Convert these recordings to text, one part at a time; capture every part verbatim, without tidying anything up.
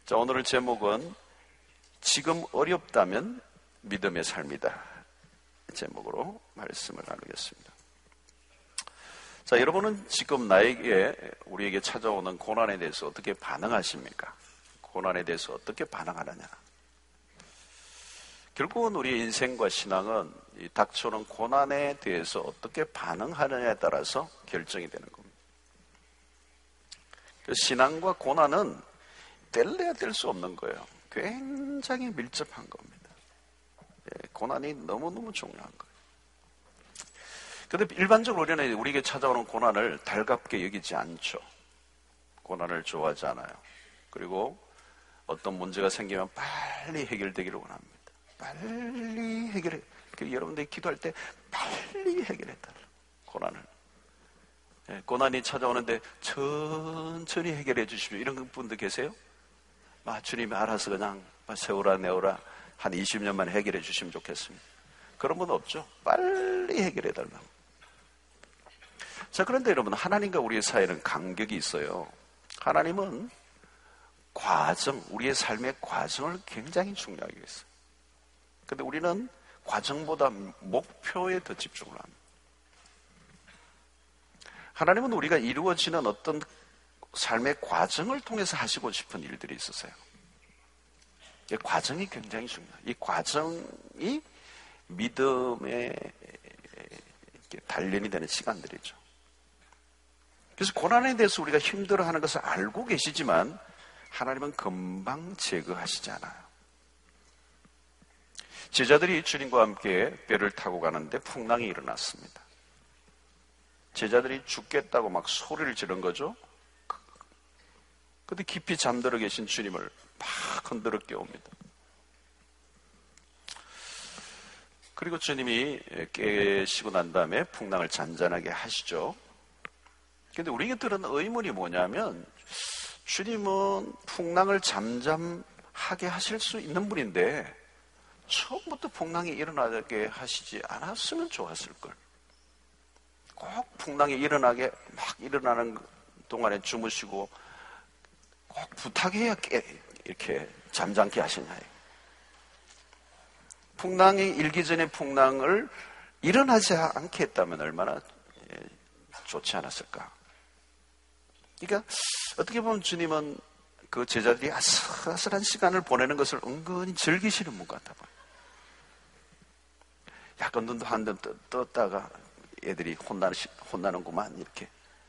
자, 오늘의 제목은 지금 어렵다면 믿음의 삶이다. 제목으로 말씀을 나누겠습니다. 자, 여러분은 지금 나에게, 우리에게 찾아오는 고난에 대해서 어떻게 반응하십니까? 고난에 대해서 어떻게 반응하느냐? 결국은 우리의 인생과 신앙은 이 닥쳐오는 고난에 대해서 어떻게 반응하느냐에 따라서 결정이 되는 겁니다. 그 신앙과 고난은 뗄래야 뗄 수 없는 거예요. 굉장히 밀접한 겁니다. 예, 고난이 너무너무 중요한 거예요. 그런데 일반적으로 우리는 우리에게 찾아오는 고난을 달갑게 여기지 않죠. 고난을 좋아하지 않아요. 그리고 어떤 문제가 생기면 빨리 해결되기를 원합니다. 빨리 해결해. 여러분들이 기도할 때 빨리 해결해달라. 고난을. 예, 고난이 찾아오는데 천천히 해결해 주십시오. 이런 분들 계세요? 아, 주님이 알아서 그냥 세우라 내오라 한 이십 년만 해결해 주시면 좋겠습니다. 그런 분 없죠? 빨리 해결해 달라고. 자, 그런데 여러분, 하나님과 우리의 사이에는 간격이 있어요. 하나님은 과정, 우리의 삶의 과정을 굉장히 중요하게 했어요. 그런데 우리는 과정보다 목표에 더 집중을 합니다. 하나님은 우리가 이루어지는 어떤 삶의 과정을 통해서 하시고 싶은 일들이 있으세요. 이 과정이 굉장히 중요해요. 이 과정이 믿음의 단련이 되는 시간들이죠. 그래서 고난에 대해서 우리가 힘들어하는 것을 알고 계시지만 하나님은 금방 제거하시지 않아요. 제자들이 주님과 함께 배를 타고 가는데 풍랑이 일어났습니다. 제자들이 죽겠다고 막 소리를 지른 거죠. 그런데 깊이 잠들어 계신 주님을 막 흔들어 깨웁니다. 그리고 주님이 깨시고 난 다음에 풍랑을 잔잔하게 하시죠. 그런데 우리에게 들은 의문이 뭐냐면, 주님은 풍랑을 잠잠하게 하실 수 있는 분인데 처음부터 풍랑이 일어나게 하시지 않았으면 좋았을걸. 꼭 풍랑이 일어나게 막 일어나는 동안에 주무시고 꼭 부탁해야 깨, 이렇게 잠잠케 하시냐. 풍랑이 일기 전에 풍랑을 일어나지 않게 했다면 얼마나 좋지 않았을까. 그러니까 어떻게 보면 주님은 그 제자들이 아슬아슬한 시간을 보내는 것을 은근히 즐기시는 분 같아 봐요. 약간 눈도 한 번 떴다가 애들이 혼나는, 혼나는구만 이렇게.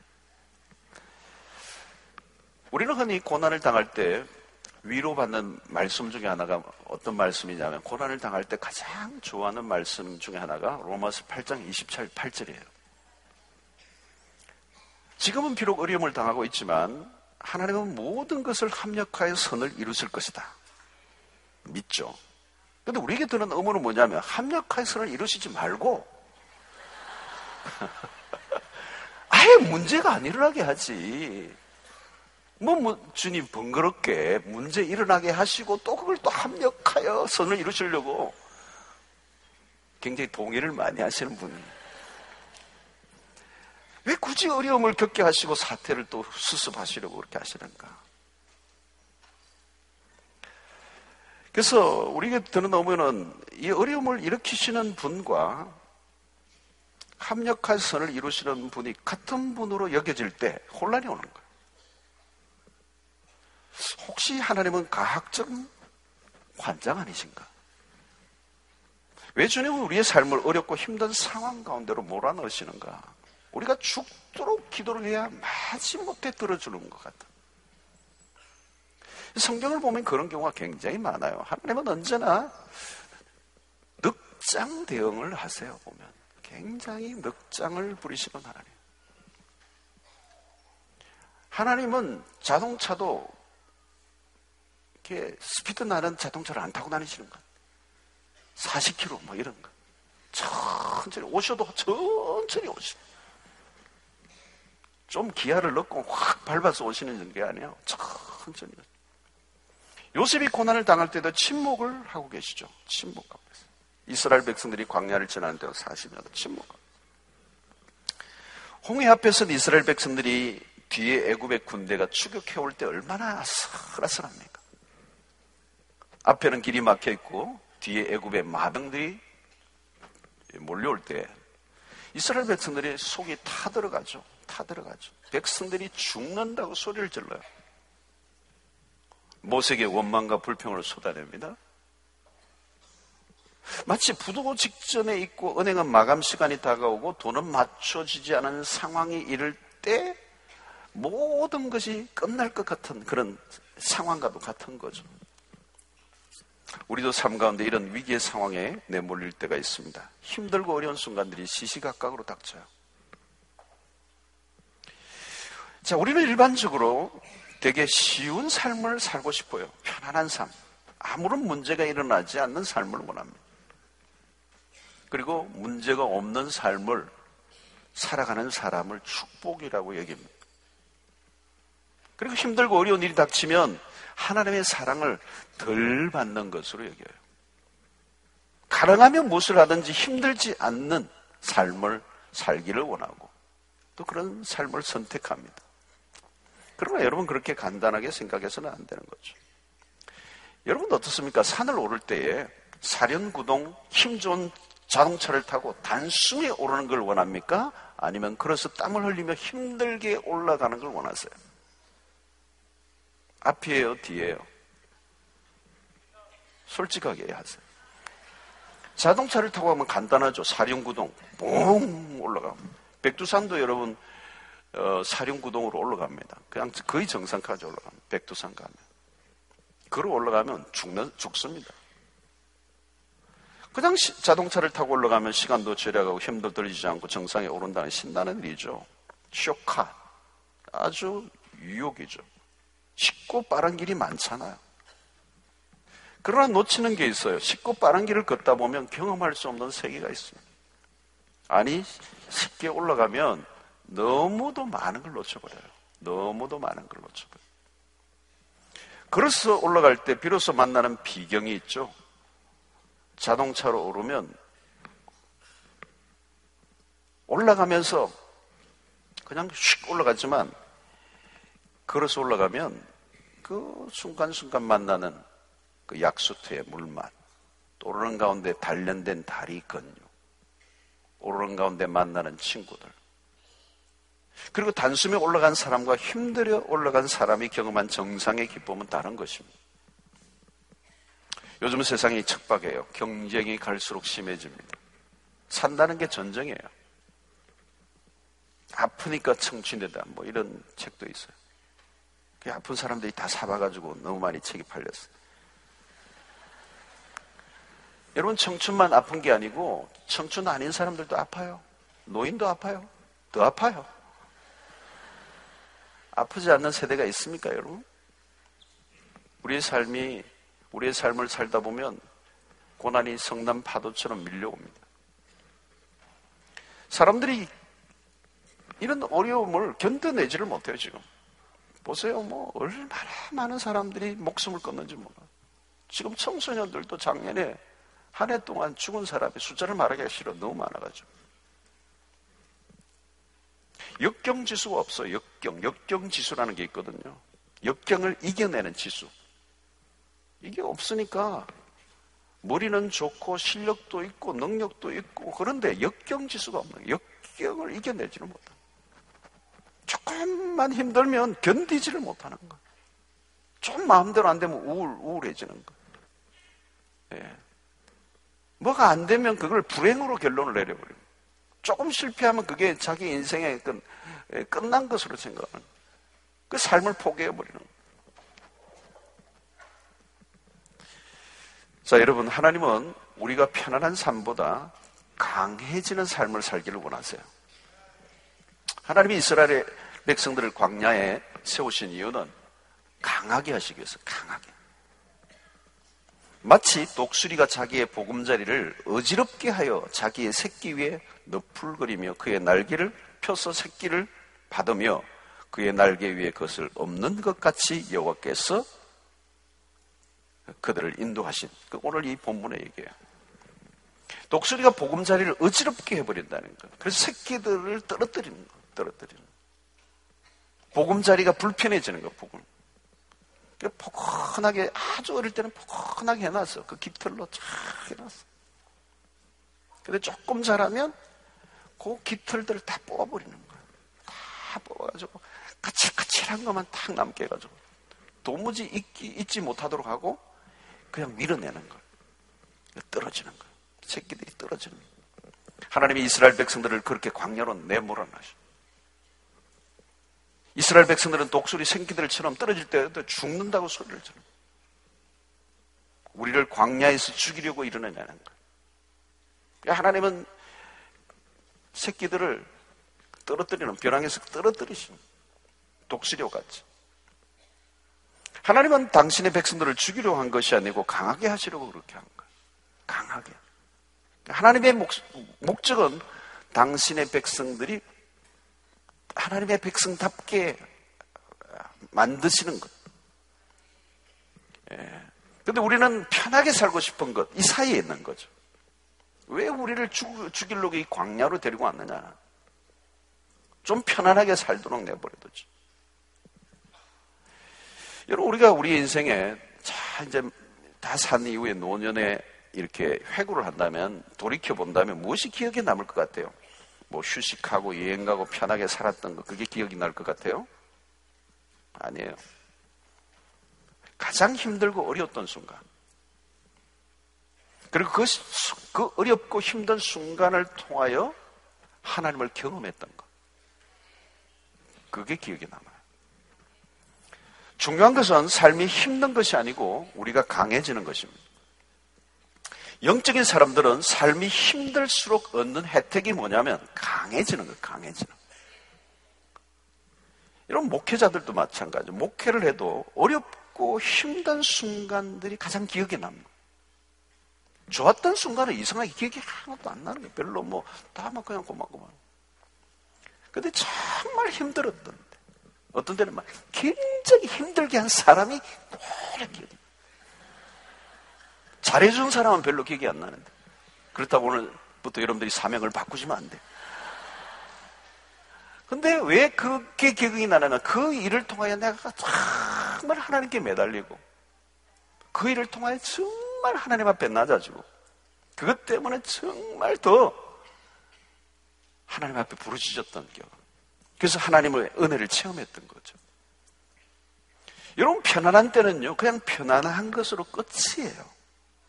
우리는 흔히 고난을 당할 때 위로받는 말씀 중에 하나가 어떤 말씀이냐면, 고난을 당할 때 가장 좋아하는 말씀 중에 하나가 로마서 팔 장 이십팔 절이에요. 지금은 비록 어려움을 당하고 있지만 하나님은 모든 것을 합력하여 선을 이루실 것이다. 믿죠. 그런데 우리에게 드는 의문은 뭐냐면, 합력하여 선을 이루시지 말고 아예 문제가 안 일어나게 하지. 뭐, 뭐 주님 번거롭게 문제 일어나게 하시고 또 그걸 또 합력하여 선을 이루시려고 굉장히 동의를 많이 하시는 분이에요. 왜 굳이 어려움을 겪게 하시고 사태를 또 수습하시려고 그렇게 하시는가? 그래서 우리에게 드는 의문은, 이 어려움을 일으키시는 분과 합력할 선을 이루시는 분이 같은 분으로 여겨질 때 혼란이 오는 거예요. 혹시 하나님은 가학적 환장 아니신가? 왜 주님은 우리의 삶을 어렵고 힘든 상황 가운데로 몰아넣으시는가? 우리가 죽도록 기도를 해야 마지못해 들어주는 것 같아. 성경을 보면 그런 경우가 굉장히 많아요. 하나님은 언제나 늑장 대응을 하세요. 보면 굉장히 늑장을 부리시는 하나님. 하나님은 자동차도 이렇게 스피드 나는 자동차를 안 타고 다니시는 것. 사십 킬로미터 뭐 이런 거. 천천히 오셔도 천천히 오시고. 좀 기아를 넣고 확 밟아서 오시는 게 아니에요. 천천히. 요셉이 고난을 당할 때도 침묵을 하고 계시죠. 침묵하고 계세요. 이스라엘 백성들이 광야를 지나는데 사십 년 침묵하고. 홍해 앞에서는 이스라엘 백성들이 뒤에 애굽의 군대가 추격해올 때 얼마나 아슬아슬합니까? 앞에는 길이 막혀 있고 뒤에 애굽의 마병들이 몰려올 때 이스라엘 백성들이 속이 타 들어가죠. 타 들어가죠. 백성들이 죽는다고 소리를 질러요. 모세에게 원망과 불평을 쏟아냅니다. 마치 부도 직전에 있고 은행은 마감 시간이 다가오고 돈은 맞춰지지 않은 상황이 이를 때 모든 것이 끝날 것 같은 그런 상황과도 같은 거죠. 우리도 삶 가운데 이런 위기의 상황에 내몰릴 때가 있습니다. 힘들고 어려운 순간들이 시시각각으로 닥쳐요. 자, 우리는 일반적으로 되게 쉬운 삶을 살고 싶어요. 편안한 삶. 아무런 문제가 일어나지 않는 삶을 원합니다. 그리고 문제가 없는 삶을 살아가는 사람을 축복이라고 여깁니다. 그리고 힘들고 어려운 일이 닥치면 하나님의 사랑을 덜 받는 것으로 여겨요. 가능하면 무엇을 하든지 힘들지 않는 삶을 살기를 원하고 또 그런 삶을 선택합니다. 그러나 여러분 그렇게 간단하게 생각해서는 안 되는 거죠. 여러분 어떻습니까? 산을 오를 때에 사륜구동 힘 좋은 자동차를 타고 단숨에 오르는 걸 원합니까? 아니면 걸어서 땀을 흘리며 힘들게 올라가는 걸 원하세요? 앞이에요? 뒤에요? 솔직하게 하세요. 자동차를 타고 가면 간단하죠. 사륜구동 뽕 올라가면. 백두산도 여러분 어, 사륜구동으로 올라갑니다. 그냥 거의 정상까지 올라갑니다. 백두산 가면. 걸어 올라가면 죽는, 죽습니다. 그냥 시, 자동차를 타고 올라가면 시간도 절약하고 힘도 들이지 않고 정상에 오른다는 신나는 일이죠. 쇼카. 아주 유혹이죠. 쉽고 빠른 길이 많잖아요. 그러나 놓치는 게 있어요. 쉽고 빠른 길을 걷다 보면 경험할 수 없는 세계가 있습니다. 아니, 쉽게 올라가면 너무도 많은 걸 놓쳐버려요. 너무도 많은 걸 놓쳐버려요. 걸어서 올라갈 때 비로소 만나는 비경이 있죠. 자동차로 오르면 올라가면서 그냥 슉 올라가지만 걸어서 올라가면 그 순간순간 만나는 그 약수터의 물맛, 또 오르는 가운데 단련된 다리 근육, 오르는 가운데 만나는 친구들, 그리고 단숨에 올라간 사람과 힘들어 올라간 사람이 경험한 정상의 기쁨은 다른 것입니다. 요즘 세상이 척박해요. 경쟁이 갈수록 심해집니다. 산다는 게 전쟁이에요. 아프니까 청춘이다. 뭐 이런 책도 있어요. 그 아픈 사람들이 다 사봐가지고 너무 많이 책이 팔렸어요. 여러분 청춘만 아픈 게 아니고 청춘 아닌 사람들도 아파요. 노인도 아파요. 더 아파요. 아프지 않는 세대가 있습니까, 여러분? 우리의 삶이, 우리의 삶을 살다 보면 고난이 성난 파도처럼 밀려옵니다. 사람들이 이런 어려움을 견뎌내지를 못해요, 지금. 보세요, 뭐, 얼마나 많은 사람들이 목숨을 끊는지 몰라요. 지금 청소년들도 작년에 한 해 동안 죽은 사람의 숫자를 말하기가 싫어. 너무 많아가지고. 역경지수가 없어요. 역경. 역경지수라는 게 있거든요. 역경을 이겨내는 지수. 이게 없으니까 머리는 좋고 실력도 있고 능력도 있고 그런데 역경지수가 없는 거예요. 역경을 이겨내지는 못해요. 조금만 힘들면 견디지를 못하는 거예요. 좀 마음대로 안 되면 우울, 우울해지는 거예요. 예. 뭐가 안 되면 그걸 불행으로 결론을 내려버립니다. 조금 실패하면 그게 자기 인생의 끝, 끝난 것으로 생각하는 그 삶을 포기해버리는 거예요. 자, 여러분, 하나님은 우리가 편안한 삶보다 강해지는 삶을 살기를 원하세요. 하나님이 이스라엘의 백성들을 광야에 세우신 이유는 강하게 하시기 위해서, 강하게. 마치 독수리가 자기의 보금자리를 어지럽게 하여 자기의 새끼 위에 너풀거리며 그의 날개를 펴서 새끼를 받으며 그의 날개 위에 그것을 엎는 것 같이 여호와께서 그들을 인도하신, 오늘 이 본문의 얘기예요. 독수리가 보금자리를 어지럽게 해버린다는 것. 그래서 새끼들을 떨어뜨리는 것, 떨어뜨리는 것. 보금자리가 불편해지는 것, 보금. 포근하게, 아주 어릴 때는 포근하게 해놨어. 그 깃털로 쫙 해놨어. 근데 조금 자라면 그 깃털들을 다 뽑아버리는 거야. 다 뽑아가지고 까칠까칠한 것만 탁 남게 해가지고 도무지 잊기, 잊지 못하도록 하고 그냥 밀어내는 거야. 떨어지는 거야. 새끼들이 떨어지는 거야. 하나님이 이스라엘 백성들을 그렇게 광야로 내몰아나셔. 이스라엘 백성들은 독수리 새끼들처럼 떨어질 때도 죽는다고 소리를 지르는 거야. 우리를 광야에서 죽이려고 일어나는 거야. 하나님은 새끼들을 떨어뜨리는, 벼랑에서 떨어뜨리시는 독수리와 같이. 하나님은 당신의 백성들을 죽이려고 한 것이 아니고 강하게 하시려고 그렇게 한 거예요. 강하게. 하나님의 목, 목적은 당신의 백성들이 하나님의 백성답게 만드시는 것. 예. 근데 우리는 편하게 살고 싶은 것, 이 사이에 있는 거죠. 왜 우리를 죽, 죽이려고 이 광야로 데리고 왔느냐. 좀 편안하게 살도록 내버려두지. 여러분, 우리가 우리 인생에, 자, 이제 다 산 이후에 노년에 이렇게 회고를 한다면, 돌이켜본다면 무엇이 기억에 남을 것 같아요? 뭐 휴식하고 여행 가고 편하게 살았던 거, 그게 기억이 날 것 같아요? 아니에요. 가장 힘들고 어려웠던 순간, 그리고 그, 그 어렵고 힘든 순간을 통하여 하나님을 경험했던 것, 그게 기억에 남아요. 중요한 것은 삶이 힘든 것이 아니고 우리가 강해지는 것입니다. 영적인 사람들은 삶이 힘들수록 얻는 혜택이 뭐냐면 강해지는 거예요. 강해지는 거예요. 이런 목회자들도 마찬가지죠. 목회를 해도 어렵고 힘든 순간들이 가장 기억에 남는 거예요. 좋았던 순간은 이상하게 기억이 하나도 안 나는 거예요. 별로 뭐 다 막 그냥 고만고만. 근데 정말 힘들었던, 어떤 때는 막 굉장히 힘들게 한 사람이 오래 기억이 나요. 잘해준 사람은 별로 기억이 안 나는데. 그렇다고 오늘부터 여러분들이 사명을 바꾸시면 안 돼. 근데 왜 그게 기억이 나냐면 그 일을 통하여 내가 정말 하나님께 매달리고 그 일을 통하여 정말 하나님 앞에 낮아지고 그것 때문에 정말 더 하나님 앞에 부르짖었던 기억. 그래서 하나님의 은혜를 체험했던 거죠. 여러분, 편안한 때는요, 그냥 편안한 것으로 끝이에요.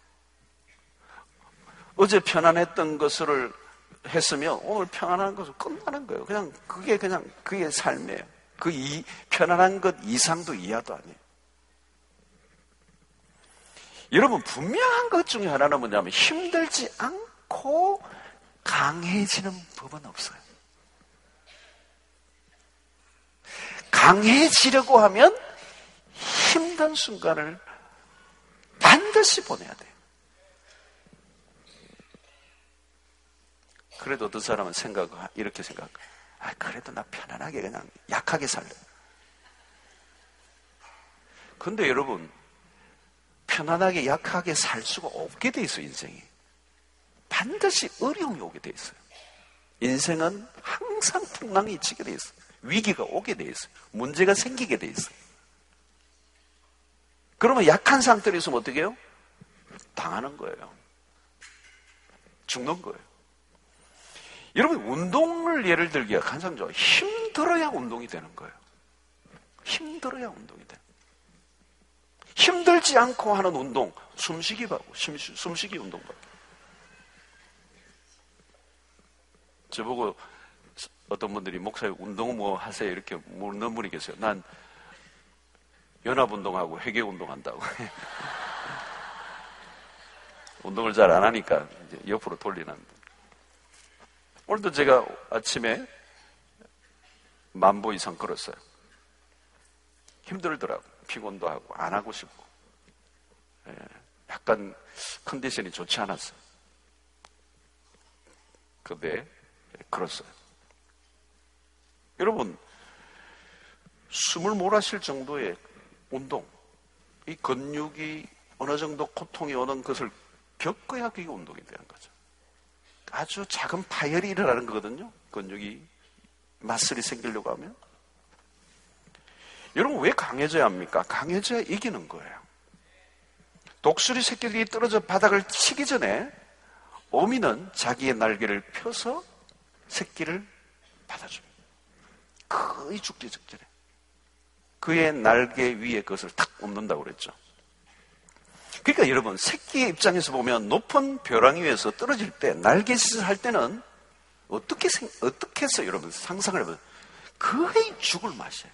어제 편안했던 것을 했으면 오늘 편안한 것으로 끝나는 거예요. 그냥 그게 그냥 그게 삶이에요. 그 이, 편안한 것 이상도 이하도 아니에요. 여러분, 분명한 것 중에 하나는 뭐냐면 힘들지 않고 강해지는 법은 없어요. 강해지려고 하면 힘든 순간을 반드시 보내야 돼요. 그래도 어떤 사람은 생각, 이렇게 생각해요. 아, 그래도 나 편안하게 그냥 약하게 살래. 근데 여러분, 편안하게 약하게 살 수가 없게 돼 있어요, 인생이. 반드시 어려움이 오게 돼 있어요. 인생은 항상 풍랑이 치게 돼 있어요. 위기가 오게 돼 있어요. 문제가 생기게 돼 있어요. 그러면 약한 상태로 있으면 어떻게 해요? 당하는 거예요. 죽는 거예요. 여러분, 운동을 예를 들기가 가장 좋아요. 힘들어야 운동이 되는 거예요. 힘들어야 운동이 돼요. 힘들지 않고 하는 운동, 숨쉬기 하고, 숨쉬기 운동 하고. 저보고 어떤 분들이 목사님 운동 뭐 하세요? 이렇게 묻는 분이 계세요. 난 연합운동하고 회계운동한다고. 운동을 잘 안 하니까 이제 옆으로 돌리는. 오늘도 제가 아침에 만 보 이상 걸었어요. 힘들더라고. 피곤도 하고 안 하고 싶고. 예, 약간 컨디션이 좋지 않았어요. 근데 걸었어요. 여러분, 숨을 몰아쉴 정도의 운동, 이 근육이 어느 정도 고통이 오는 것을 겪어야 그게 운동이 되는 거죠. 아주 작은 파열이 일어나는 거거든요. 근육이 마슬이 생기려고 하면. 여러분, 왜 강해져야 합니까? 강해져야 이기는 거예요. 독수리 새끼들이 떨어져 바닥을 치기 전에 어미는 자기의 날개를 펴서 새끼를 받아줍니다. 거의 죽기 직전에 그의 날개 위에 그것을 탁 얹는다고 그랬죠. 그러니까 여러분, 새끼의 입장에서 보면 높은 벼랑 위에서 떨어질 때 날개짓을 할 때는 어떻게 생, 어떻게 해서 여러분 상상을 해보세요. 거의 죽을 맛이에요.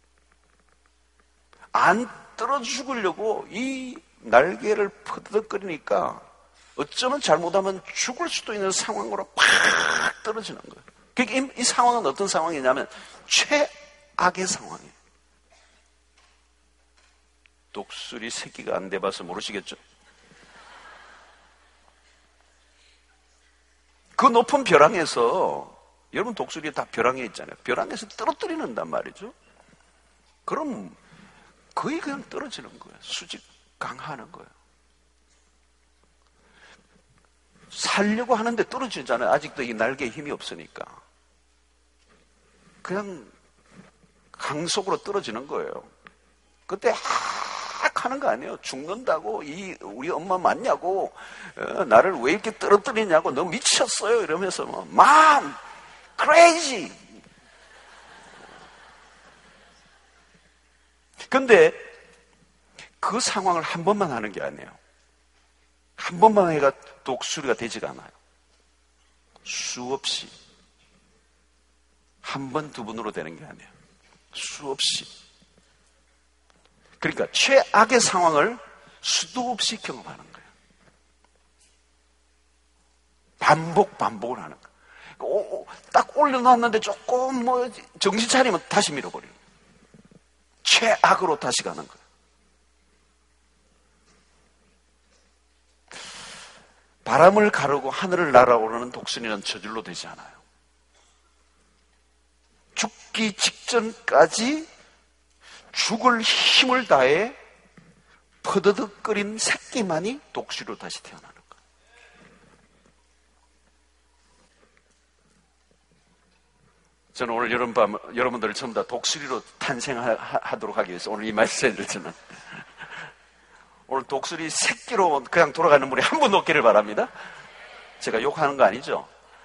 안 떨어 죽으려고 이 날개를 퍼득거리니까 어쩌면 잘못하면 죽을 수도 있는 상황으로 팍 떨어지는 거예요. 그러니까 이, 이 상황은 어떤 상황이냐면 최악의 상황이에요. 독수리 새끼가 안 돼봐서 모르시겠죠? 그 높은 벼랑에서, 여러분 독수리 다 벼랑에 있잖아요. 벼랑에서 떨어뜨리는단 말이죠. 그럼 거의 그냥 떨어지는 거예요. 수직 강하는 거예요. 살려고 하는데 떨어지잖아요. 아직도 이 날개에 힘이 없으니까. 그냥 강속으로 떨어지는 거예요. 그때 악 하는 거 아니에요. 죽는다고, 이 우리 엄마 맞냐고, 어, 나를 왜 이렇게 떨어뜨리냐고, 너 미쳤어요 이러면서 뭐, Mom, crazy. 근데 그 상황을 한 번만 하는 게 아니에요. 한 번만 해가 독수리가 되지가 않아요. 수없이. 한 번, 두 번으로 되는 게 아니에요. 수없이. 그러니까 최악의 상황을 수도 없이 경험하는 거예요. 반복, 반복을 하는 거예요. 오, 오, 딱 올려놨는데 조금 뭐 정신 차리면 다시 밀어버리는 거예요. 최악으로 다시 가는 거예요. 바람을 가르고 하늘을 날아오르는 독수리는 저절로 되지 않아요. 죽기 직전까지 죽을 힘을 다해 퍼드득거린 새끼만이 독수리로 다시 태어나는 거예요. 저는 오늘 여름밤 여러분들을 전부 다 독수리로 탄생하도록 하기 위해서 오늘 이 말씀을 저는 오늘 독수리 새끼로 그냥 돌아가는 분이 한 분 없기를 바랍니다. 제가 욕하는 거 아니죠?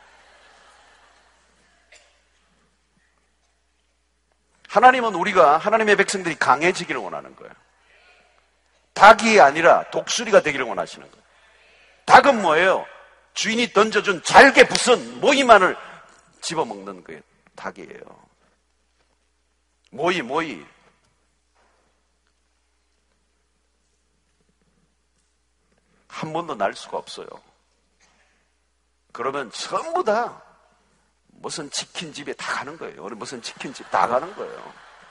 하나님은 우리가, 하나님의 백성들이 강해지기를 원하는 거예요. 닭이 아니라 독수리가 되기를 원하시는 거예요. 닭은 뭐예요? 주인이 던져준 잘게 부순 모이만을 집어먹는 게 닭이에요. 모이, 모이. 한 번도 날 수가 없어요. 그러면 전부 다 무슨 치킨집에 다 가는 거예요. 우리 무슨 치킨집 다 가는 거예요.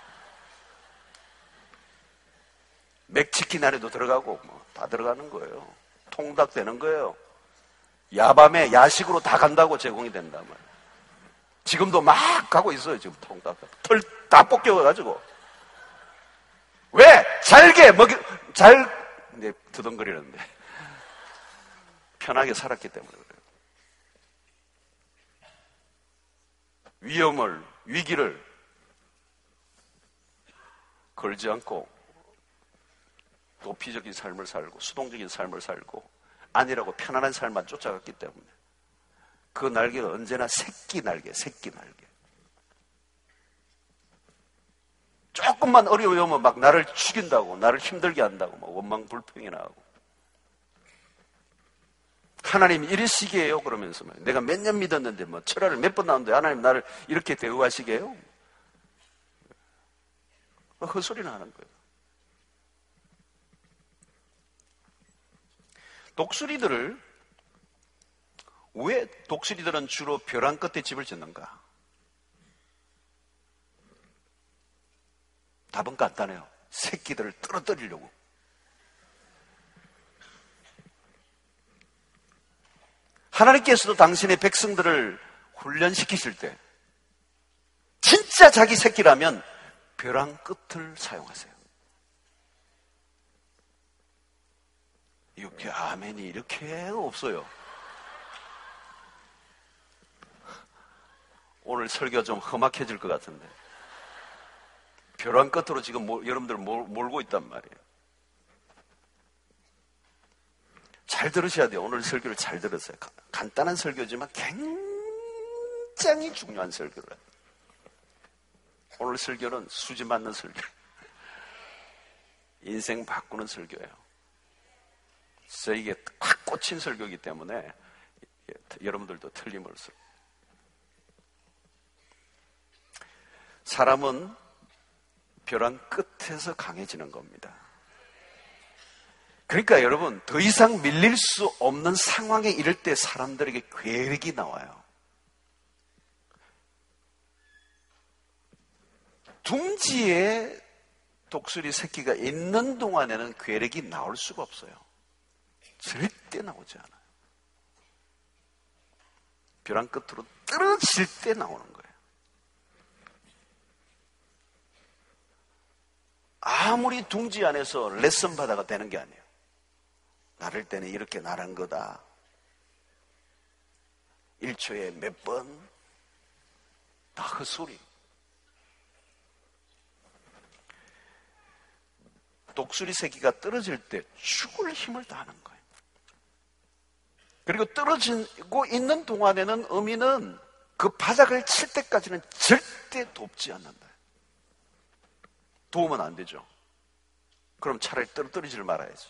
맥치킨 안에도 들어가고 뭐 다 들어가는 거예요. 통닭 되는 거예요. 야밤에 야식으로 다 간다고 제공이 된다면. 지금도 막 가고 있어요. 지금 통닭. 털 다 벗겨가지고. 왜? 잘게 먹이, 잘, 네, 두덩거리는데. 편하게 살았기 때문에 그래요. 위험을, 위기를 걸지 않고 도피적인 삶을 살고 수동적인 삶을 살고 아니라고 편안한 삶만 쫓아갔기 때문에 그 날개가 언제나 새끼 날개, 새끼 날개. 조금만 어려우면 막 나를 죽인다고, 나를 힘들게 한다고 막 원망 불평이나 하고. 하나님 이러시게요? 그러면서 내가 몇 년 믿었는데 뭐 철화를 몇 번 나왔는데 하나님 나를 이렇게 대우하시게요? 헛소리나 하는 거예요. 독수리들을 왜 독수리들은 주로 벼랑 끝에 집을 짓는가? 답은 간단해요. 새끼들을 떨어뜨리려고. 하나님께서도 당신의 백성들을 훈련시키실 때 진짜 자기 새끼라면 벼랑 끝을 사용하세요. 이렇게 아멘이 이렇게 없어요. 오늘 설교가 좀 험악해질 것 같은데. 벼랑 끝으로 지금 몰, 여러분들 몰, 몰고 있단 말이에요. 잘 들으셔야 돼요. 오늘 설교를 잘 들으세요. 간단한 설교지만 굉장히 중요한 설교를 해요. 오늘 설교는 수지 맞는 설교. 인생 바꾸는 설교예요. 저에게 확 꽂힌 설교이기 때문에 여러분들도 틀림없을 수. 사람은 벼랑 끝에서 강해지는 겁니다. 그러니까 여러분, 더 이상 밀릴 수 없는 상황에 이를 때 사람들에게 계획이 나와요. 둥지에 독수리 새끼가 있는 동안에는 괴력이 나올 수가 없어요. 절대 나오지 않아요. 벼랑 끝으로 떨어질 때 나오는 거예요. 아무리 둥지 안에서 레슨 받아가 되는 게 아니에요. 나를 때는 이렇게 나란 거다. 일 초에 몇 번? 다 헛소리. 독수리 새끼가 떨어질 때 죽을 힘을 다하는 거예요. 그리고 떨어지고 있는 동안에는 어미는 그 바닥을 칠 때까지는 절대 돕지 않는다. 도우면 안 되죠. 그럼 차라리 떨어뜨리지를 말아야지.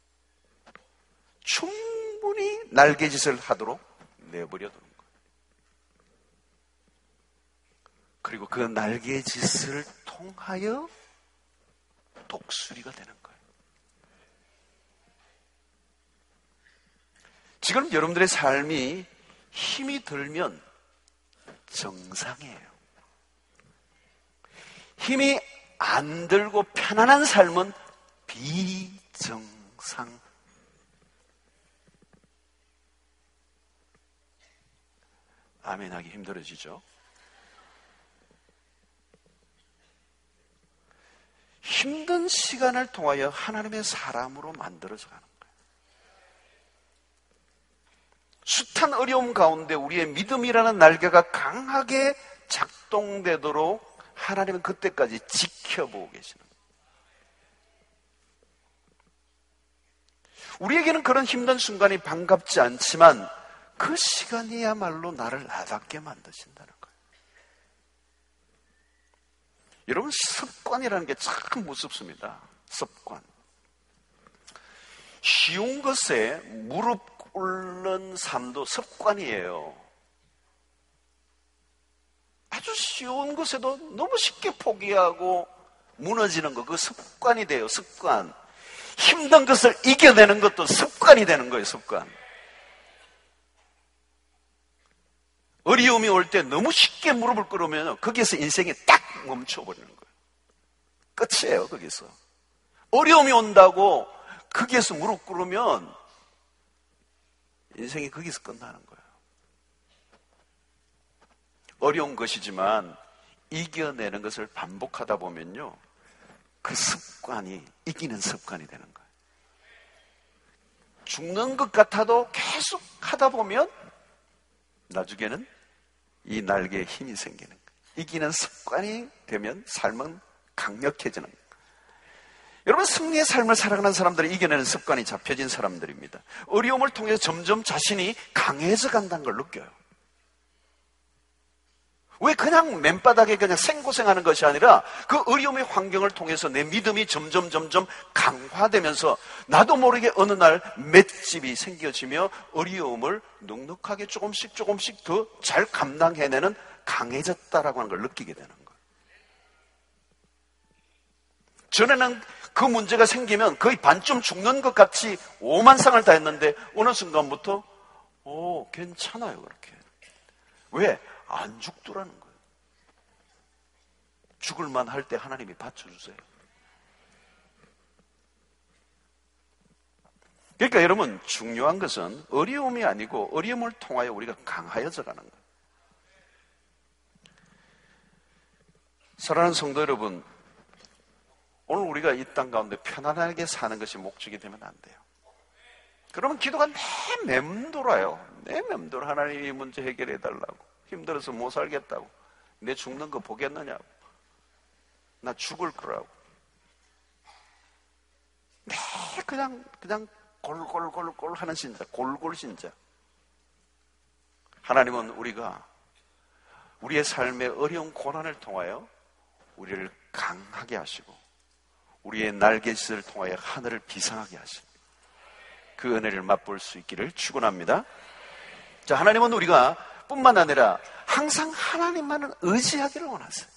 충분히 날개짓을 하도록 내버려 두는 거예요. 그리고 그 날개짓을 통하여 독수리가 되는 거예요. 지금 여러분들의 삶이 힘이 들면 정상이에요. 힘이 안 들고 편안한 삶은 비정상. 아멘 하기 힘들어지죠? 힘든 시간을 통하여 하나님의 사람으로 만들어져 가는 거예요. 숱한 어려움 가운데 우리의 믿음이라는 날개가 강하게 작동되도록 하나님은 그때까지 지켜보고 계시는 거예요. 우리에게는 그런 힘든 순간이 반갑지 않지만 그 시간이야말로 나를 나답게 만드신다는 거예요. 여러분, 습관이라는 게 참 무섭습니다. 습관. 쉬운 것에 무릎 꿇는 삶도 습관이에요. 아주 쉬운 것에도 너무 쉽게 포기하고 무너지는 거, 그 습관이 돼요. 습관. 힘든 것을 이겨내는 것도 습관이 되는 거예요. 습관. 어려움이 올 때 너무 쉽게 무릎을 꿇으면 거기에서 인생이 딱 멈춰버리는 거예요. 끝이에요. 거기서. 어려움이 온다고 거기에서 무릎 꿇으면 인생이 거기서 끝나는 거예요. 어려운 것이지만 이겨내는 것을 반복하다 보면요, 그 습관이 이기는 습관이 되는 거예요. 죽는 것 같아도 계속 하다 보면 나중에는 이 날개에 힘이 생기는 거예요. 이기는 습관이 되면 삶은 강력해지는 거예요. 여러분, 승리의 삶을 살아가는 사람들이 이겨내는 습관이 잡혀진 사람들입니다. 어려움을 통해서 점점 자신이 강해져 간다는 걸 느껴요. 왜 그냥 맨바닥에 그냥 생고생하는 것이 아니라 그 어려움의 환경을 통해서 내 믿음이 점점 점점 강화되면서 나도 모르게 어느 날 맷집이 생겨지며 어려움을 넉넉하게 조금씩 조금씩 더 잘 감당해내는 강해졌다라고 하는 걸 느끼게 되는 거예요. 전에는 그 문제가 생기면 거의 반쯤 죽는 것 같이 오만상을 다 했는데 어느 순간부터 오, 괜찮아요. 그렇게. 왜? 안 죽더라는 거예요. 죽을만 할 때 하나님이 받쳐주세요. 그러니까 여러분, 중요한 것은 어려움이 아니고 어려움을 통하여 우리가 강하여져 가는 거예요. 사랑하는 성도 여러분, 오늘 우리가 이 땅 가운데 편안하게 사는 것이 목적이 되면 안 돼요. 그러면 기도가 내 맴돌아요. 내 맴돌아. 하나님이 문제 해결해 달라고. 힘들어서 못 살겠다고. 내 죽는 거 보겠느냐고. 나 죽을 거라고. 네, 그냥, 그냥 골골골골 하는 신자, 골골 신자. 하나님은 우리가 우리의 삶의 어려운 고난을 통하여 우리를 강하게 하시고 우리의 날갯짓을 통하여 하늘을 비상하게 하시고 그 은혜를 맛볼 수 있기를 축원합니다. 자, 하나님은 우리가 뿐만 아니라 항상 하나님만을 의지하기를 원하세요.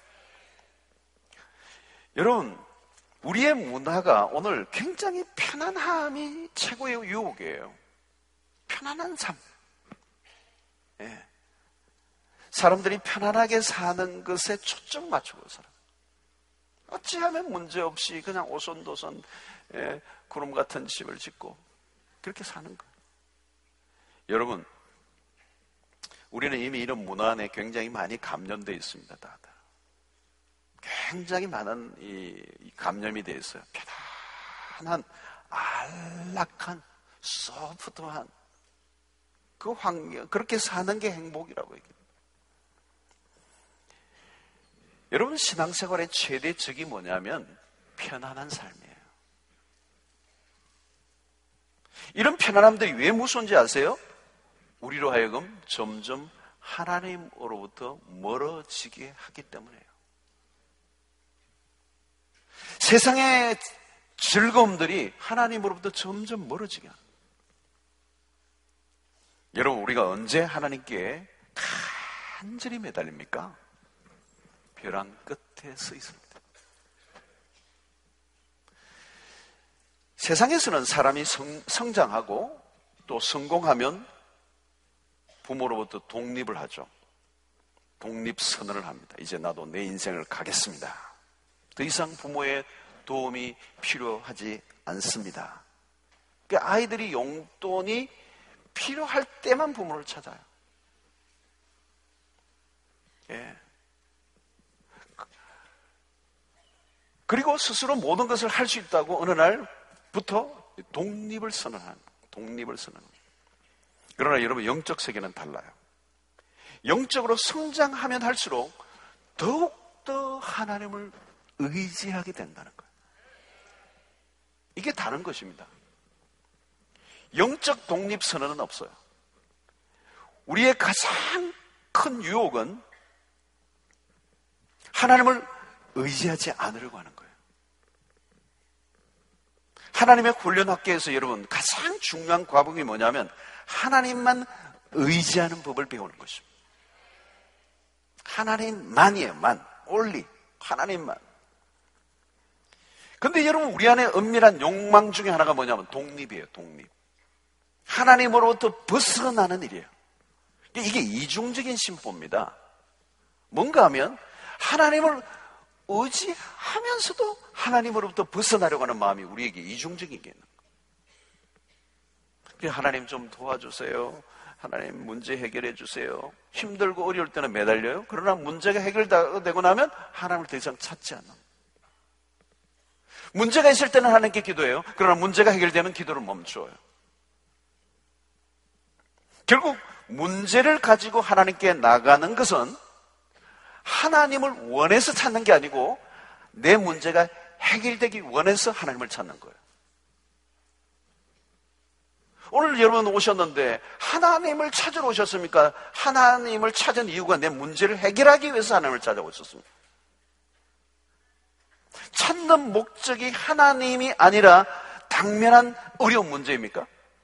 여러분, 우리의 문화가 오늘 굉장히 편안함이 최고의 유혹이에요. 편안한 삶. 예. 사람들이 편안하게 사는 것에 초점 맞추고 살아요. 어찌하면 문제없이 그냥 오손도손 예, 구름 같은 집을 짓고 그렇게 사는 거예요. 여러분, 우리는 이미 이런 문화 안에 굉장히 많이 감염되어 있습니다. 다들. 굉장히 많은 이, 이 감염이 되어 있어요. 편안한, 안락한, 소프트한 그 환경, 그렇게 사는 게 행복이라고 얘기해요. 여러분, 신앙생활의 최대 적이 뭐냐면 편안한 삶이에요. 이런 편안함들이 왜 무서운지 아세요? 우리로 하여금 점점 하나님으로부터 멀어지게 하기 때문에요. 세상의 즐거움들이 하나님으로부터 점점 멀어지게 합니다. 여러분, 우리가 언제 하나님께 간절히 매달립니까? 벼랑 끝에 서 있을 때. 세상에서는 사람이 성, 성장하고 또 성공하면 부모로부터 독립을 하죠. 독립선언을 합니다. 이제 나도 내 인생을 가겠습니다. 더 이상 부모의 도움이 필요하지 않습니다. 그러니까 아이들이 용돈이 필요할 때만 부모를 찾아요. 예. 그리고 스스로 모든 것을 할 수 있다고 어느 날부터 독립을 선언하는, 독립을 선언합니다. 그러나 여러분, 영적 세계는 달라요. 영적으로 성장하면 할수록 더욱더 하나님을 의지하게 된다는 거예요. 이게 다른 것입니다. 영적 독립 선언은 없어요. 우리의 가장 큰 유혹은 하나님을 의지하지 않으려고 하는 거예요. 하나님의 훈련 학교에서 여러분 가장 중요한 과목이 뭐냐면 하나님만 의지하는 법을 배우는 것입니다. 하나님만이에요. 만. only. 하나님만. 근데 여러분, 우리 안에 은밀한 욕망 중에 하나가 뭐냐면 독립이에요. 독립. 하나님으로부터 벗어나는 일이에요. 이게 이중적인 심보입니다. 뭔가 하면 하나님을 의지하면서도 하나님으로부터 벗어나려고 하는 마음이 우리에게 이중적인 게 있는 거예요. 하나님 좀 도와주세요. 하나님 문제 해결해 주세요. 힘들고 어려울 때는 매달려요. 그러나 문제가 해결되고 나면 하나님을 더 이상 찾지 않는 거예요. 문제가 있을 때는 하나님께 기도해요. 그러나 문제가 해결되면 기도를 멈춰요. 결국 문제를 가지고 하나님께 나가는 것은 하나님을 원해서 찾는 게 아니고 내 문제가 해결되기 원해서 하나님을 찾는 거예요. 오늘 여러분 오셨는데 하나님을 찾으러 오셨습니까? 하나님을 찾은 이유가 내 문제를 해결하기 위해서 하나님을 찾아오셨습니다. 찾는 목적이 하나님이 아니라 당면한 어려운 문제입니까?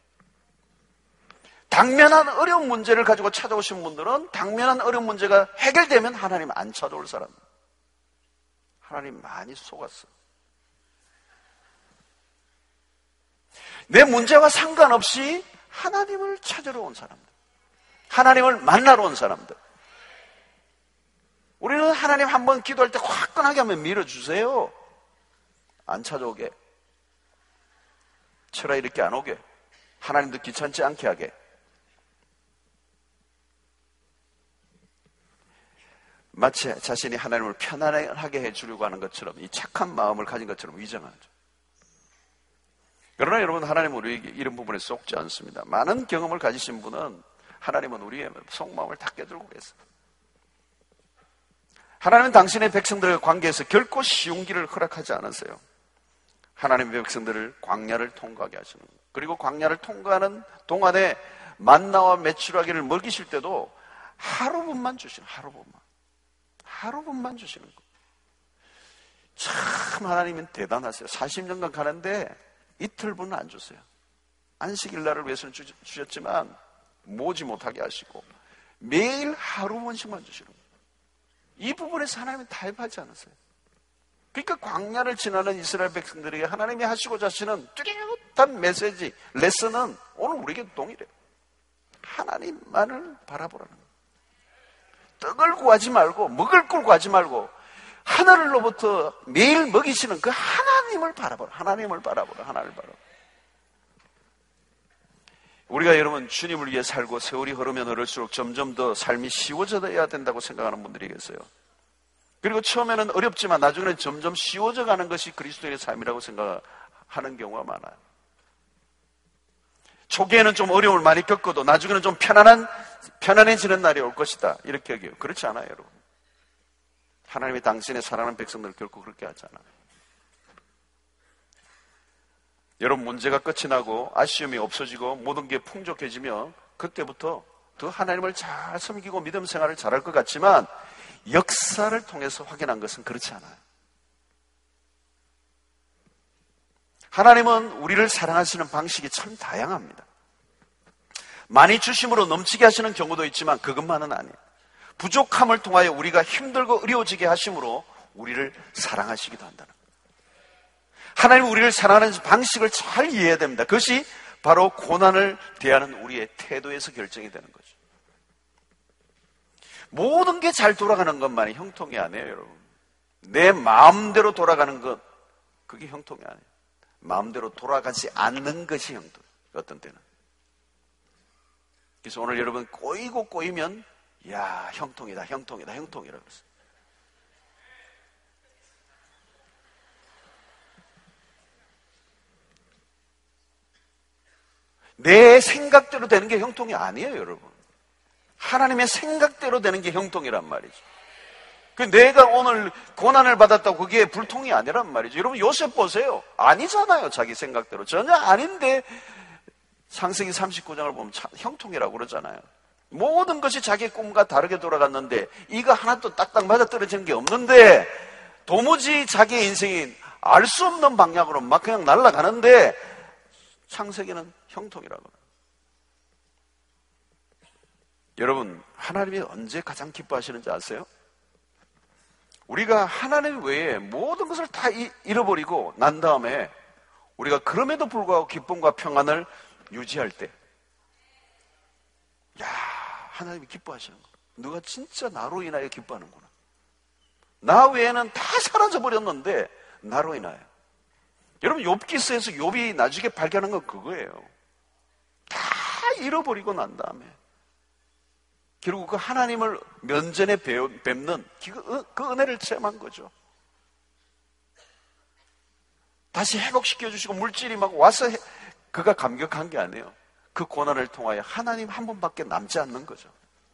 당면한 어려운 문제를 가지고 찾아오신 분들은 당면한 어려운 문제가 해결되면 하나님 안 찾아올 사람. 하나님 많이 속았어. 내 문제와 상관없이 하나님을 찾으러 온 사람들, 하나님을 만나러 온 사람들. 우리는 하나님 한번 기도할 때 화끈하게 하면 밀어주세요. 안 찾아오게, 철야 이렇게 안 오게, 하나님도 귀찮지 않게 하게. 마치 자신이 하나님을 편안하게 해주려고 하는 것처럼, 이 착한 마음을 가진 것처럼 위장하죠. 그러나 여러분, 하나님은 우리에게 이런 부분에 쏙지 않습니다. 많은 경험을 가지신 분은 하나님은 우리의 속마음을 다 깨들고 계세요. 하나님은 당신의 백성들의 관계에서 결코 쉬운 길을 허락하지 않으세요. 하나님의 백성들을 광야를 통과하게 하시는 거예요. 그리고 광야를 통과하는 동안에 만나와 메추라기를 먹이실 때도 하루분만 주시는, 하루분만. 하루분만 주시는 거예요. 참 하나님은 대단하세요. 사십 년간 가는데 이틀분은 안 주세요. 안식일 날을 위해서는 주, 주셨지만 모지 못하게 하시고 매일 하루분씩만 주시는 거예요. 이 부분에서 하나님은 타협하지 않으세요. 그러니까 광야를 지나는 이스라엘 백성들에게 하나님이 하시고자 하시는 뚜렷한 메시지, 레슨은 오늘 우리에게 동일해요. 하나님만을 바라보라는 거예요. 떡을 구하지 말고 먹을 걸 구하지 말고 하늘로부터 매일 먹이시는 그 하나님을 바라보라. 하나님을 바라보라. 하나님을 바라보라. 우리가 여러분 주님을 위해 살고 세월이 흐르면 흐를수록 점점 더 삶이 쉬워져야 된다고 생각하는 분들이 계세요. 그리고 처음에는 어렵지만 나중에는 점점 쉬워져 가는 것이 그리스도인의 삶이라고 생각하는 경우가 많아요. 초기에는 좀 어려움을 많이 겪어도 나중에는 좀 편안한, 편안해지는 날이 올 것이다. 이렇게 여겨요. 그렇지 않아요, 여러분. 하나님이 당신의 사랑하는 백성들을 결코 그렇게 하지 않아요. 여러분, 문제가 끝이 나고 아쉬움이 없어지고 모든 게 풍족해지면 그때부터 더 하나님을 잘 섬기고 믿음 생활을 잘할 것 같지만 역사를 통해서 확인한 것은 그렇지 않아요. 하나님은 우리를 사랑하시는 방식이 참 다양합니다. 많이 주심으로 넘치게 하시는 경우도 있지만 그것만은 아니에요. 부족함을 통하여 우리가 힘들고 어려워지게 하심으로 우리를 사랑하시기도 한다는 거예요. 하나님은 우리를 사랑하는 방식을 잘 이해해야 됩니다. 그것이 바로 고난을 대하는 우리의 태도에서 결정이 되는 거죠. 모든 게 잘 돌아가는 것만이 형통이 아니에요, 여러분. 내 마음대로 돌아가는 것, 그게 형통이 아니에요. 마음대로 돌아가지 않는 것이 형통. 어떤 때는. 그래서 오늘 여러분 꼬이고 꼬이면 야, 형통이다, 형통이다, 형통이라 그랬어요. 내 생각대로 되는 게 형통이 아니에요, 여러분. 하나님의 생각대로 되는 게 형통이란 말이죠. 그 내가 오늘 고난을 받았다고 그게 불통이 아니란 말이죠. 여러분 요셉 보세요. 아니잖아요, 자기 생각대로. 전혀 아닌데 창세기 삼십구 장을 보면 참 형통이라고 그러잖아요. 모든 것이 자기의 꿈과 다르게 돌아갔는데 이거 하나도 딱딱 맞아 떨어지는 게 없는데 도무지 자기의 인생이 알 수 없는 방향으로 막 그냥 날아가는데 창세기는 형통이라고 해요. 여러분, 하나님이 언제 가장 기뻐하시는지 아세요? 우리가 하나님 외에 모든 것을 다 잃어버리고 난 다음에 우리가 그럼에도 불구하고 기쁨과 평안을 유지할 때, 야, 하나님이 기뻐하시는 거. 너가 진짜 나로 인하여 기뻐하는구나. 나 외에는 다 사라져버렸는데 나로 인하여. 여러분, 욥기서에서 욥이 나중에 발견한 건 그거예요. 다 잃어버리고 난 다음에 결국 그 하나님을 면전에 뵙는 그 은혜를 체험한 거죠. 다시 회복시켜주시고 물질이 막 와서 그가 감격한 게 아니에요. 그 고난을 통하여 하나님 한 분밖에 남지 않는 거죠.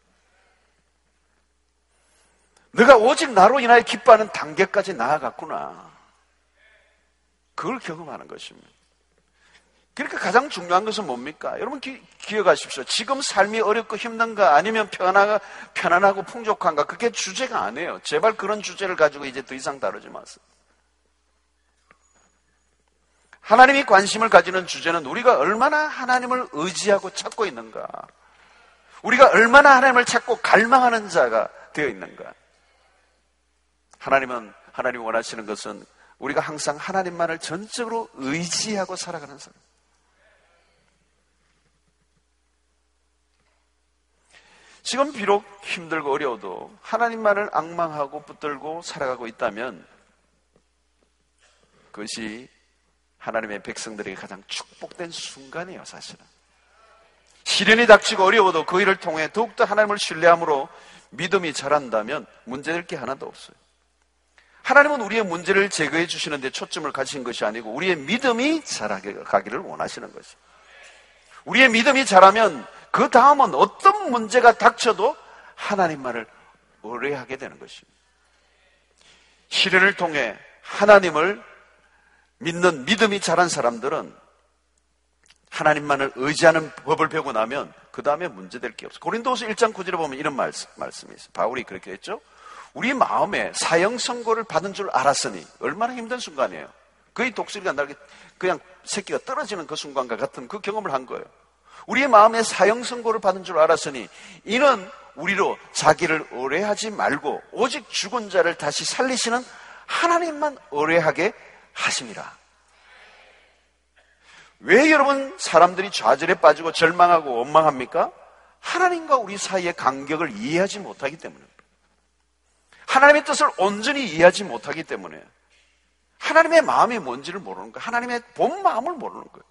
내가 오직 나로 인하여 기뻐하는 단계까지 나아갔구나. 그걸 경험하는 것입니다. 그러니까 가장 중요한 것은 뭡니까? 여러분 기, 기억하십시오. 지금 삶이 어렵고 힘든가 아니면 편안하고, 편안하고 풍족한가, 그게 주제가 아니에요. 제발 그런 주제를 가지고 이제 더 이상 다루지 마세요. 하나님이 관심을 가지는 주제는 우리가 얼마나 하나님을 의지하고 찾고 있는가, 우리가 얼마나 하나님을 찾고 갈망하는 자가 되어 있는가. 하나님은, 하나님이 원하시는 것은 우리가 항상 하나님만을 전적으로 의지하고 살아가는 사람. 지금 비록 힘들고 어려워도 하나님만을 앙망하고 붙들고 살아가고 있다면 그것이 하나님의 백성들에게 가장 축복된 순간이에요, 사실은. 시련이 닥치고 어려워도 그 일을 통해 더욱더 하나님을 신뢰함으로 믿음이 자란다면 문제될 게 하나도 없어요. 하나님은 우리의 문제를 제거해 주시는 데 초점을 가지신 것이 아니고 우리의 믿음이 자라가기를 원하시는 것이죠. 우리의 믿음이 자라면 그 다음은 어떤 문제가 닥쳐도 하나님만을 의뢰하게 되는 것입니다. 시련을 통해 하나님을 믿는 믿음이 자란 사람들은 하나님만을 의지하는 법을 배우고 나면 그 다음에 문제될 게 없어요. 고린도후서 일 장 구 절에 보면 이런 말씀, 말씀이 있어요. 바울이 그렇게 했죠. 우리 마음에 사형 선고를 받은 줄 알았으니, 얼마나 힘든 순간이에요. 거의 독수리가 날게 그냥 새끼가 떨어지는 그 순간과 같은 그 경험을 한 거예요. 우리의 마음에 사형 선고를 받은 줄 알았으니 이는 우리로 자기를 의뢰하지 말고 오직 죽은 자를 다시 살리시는 하나님만 의뢰하게 하심이라. 왜 여러분 사람들이 좌절에 빠지고 절망하고 원망합니까? 하나님과 우리 사이의 간격을 이해하지 못하기 때문입니다. 하나님의 뜻을 온전히 이해하지 못하기 때문에 하나님의 마음이 뭔지를 모르는 거예요. 하나님의 본 마음을 모르는 거예요.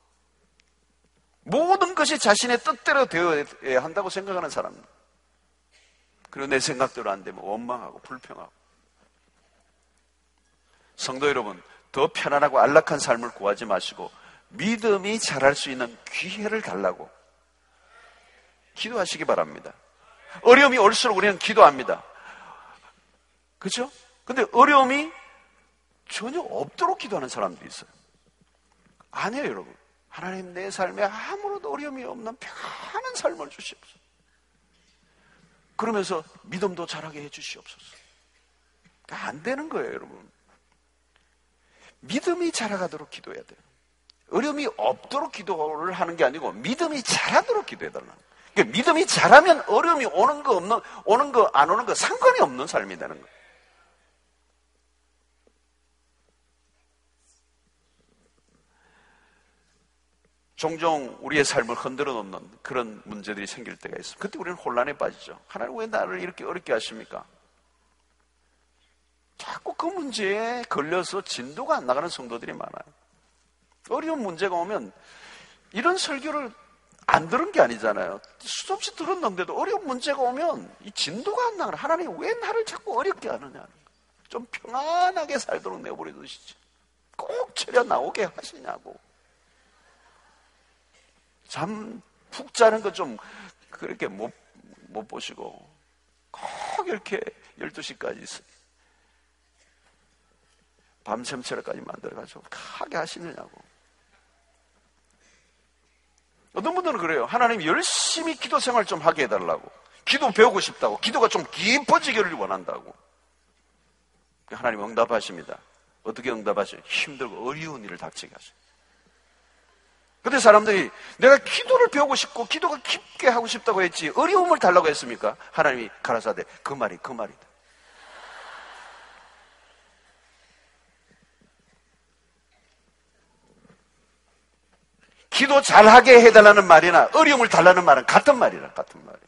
모든 것이 자신의 뜻대로 되어야 한다고 생각하는 사람들. 그리고 내 생각대로 안 되면 원망하고 불평하고. 성도 여러분, 더 편안하고 안락한 삶을 구하지 마시고 믿음이 자랄 수 있는 기회를 달라고 기도하시기 바랍니다. 어려움이 올수록 우리는 기도합니다. 그렇죠? 근데 어려움이 전혀 없도록 기도하는 사람들이 있어요. 아니에요, 여러분. 하나님, 내 삶에 아무런 어려움이 없는 편안한 삶을 주시옵소서. 그러면서 믿음도 자라게 해주시옵소서. 안 되는 거예요, 여러분. 믿음이 자라가도록 기도해야 돼요. 어려움이 없도록 기도를 하는 게 아니고 믿음이 자라도록 기도해달라는 거예요. 그러니까 믿음이 자라면 어려움이 오는 거 없는, 오는 거 안 오는 거 상관이 없는 삶이 되는 거예요. 종종 우리의 삶을 흔들어 놓는 그런 문제들이 생길 때가 있습니다. 그때 우리는 혼란에 빠지죠. 하나님 왜 나를 이렇게 어렵게 하십니까? 자꾸 그 문제에 걸려서 진도가 안 나가는 성도들이 많아요. 어려운 문제가 오면 이런 설교를 안 들은 게 아니잖아요. 수도 없이 들었는데도 어려운 문제가 오면 이 진도가 안 나가는, 하나님 왜 나를 자꾸 어렵게 하느냐. 좀 평안하게 살도록 내버려 두시지. 꼭 철야 나오게 하시냐고. 잠 푹 자는 거 좀 그렇게 못, 못 보시고 꼭 이렇게 열두 시까지 있어요. 밤샘처럼까지 만들어가지고 하게 하시느냐고. 어떤 분들은 그래요. 하나님 열심히 기도 생활 좀 하게 해달라고. 기도 배우고 싶다고. 기도가 좀 깊어지기를 원한다고. 하나님 응답하십니다. 어떻게 응답하셔요? 힘들고 어려운 일을 닥치게 하셔요. 근데 사람들이 내가 기도를 배우고 싶고 기도가 깊게 하고 싶다고 했지 어려움을 달라고 했습니까? 하나님이 가라사대 그 말이 그 말이다. 기도 잘하게 해달라는 말이나 어려움을 달라는 말은 같은 말이라 같은 말이야.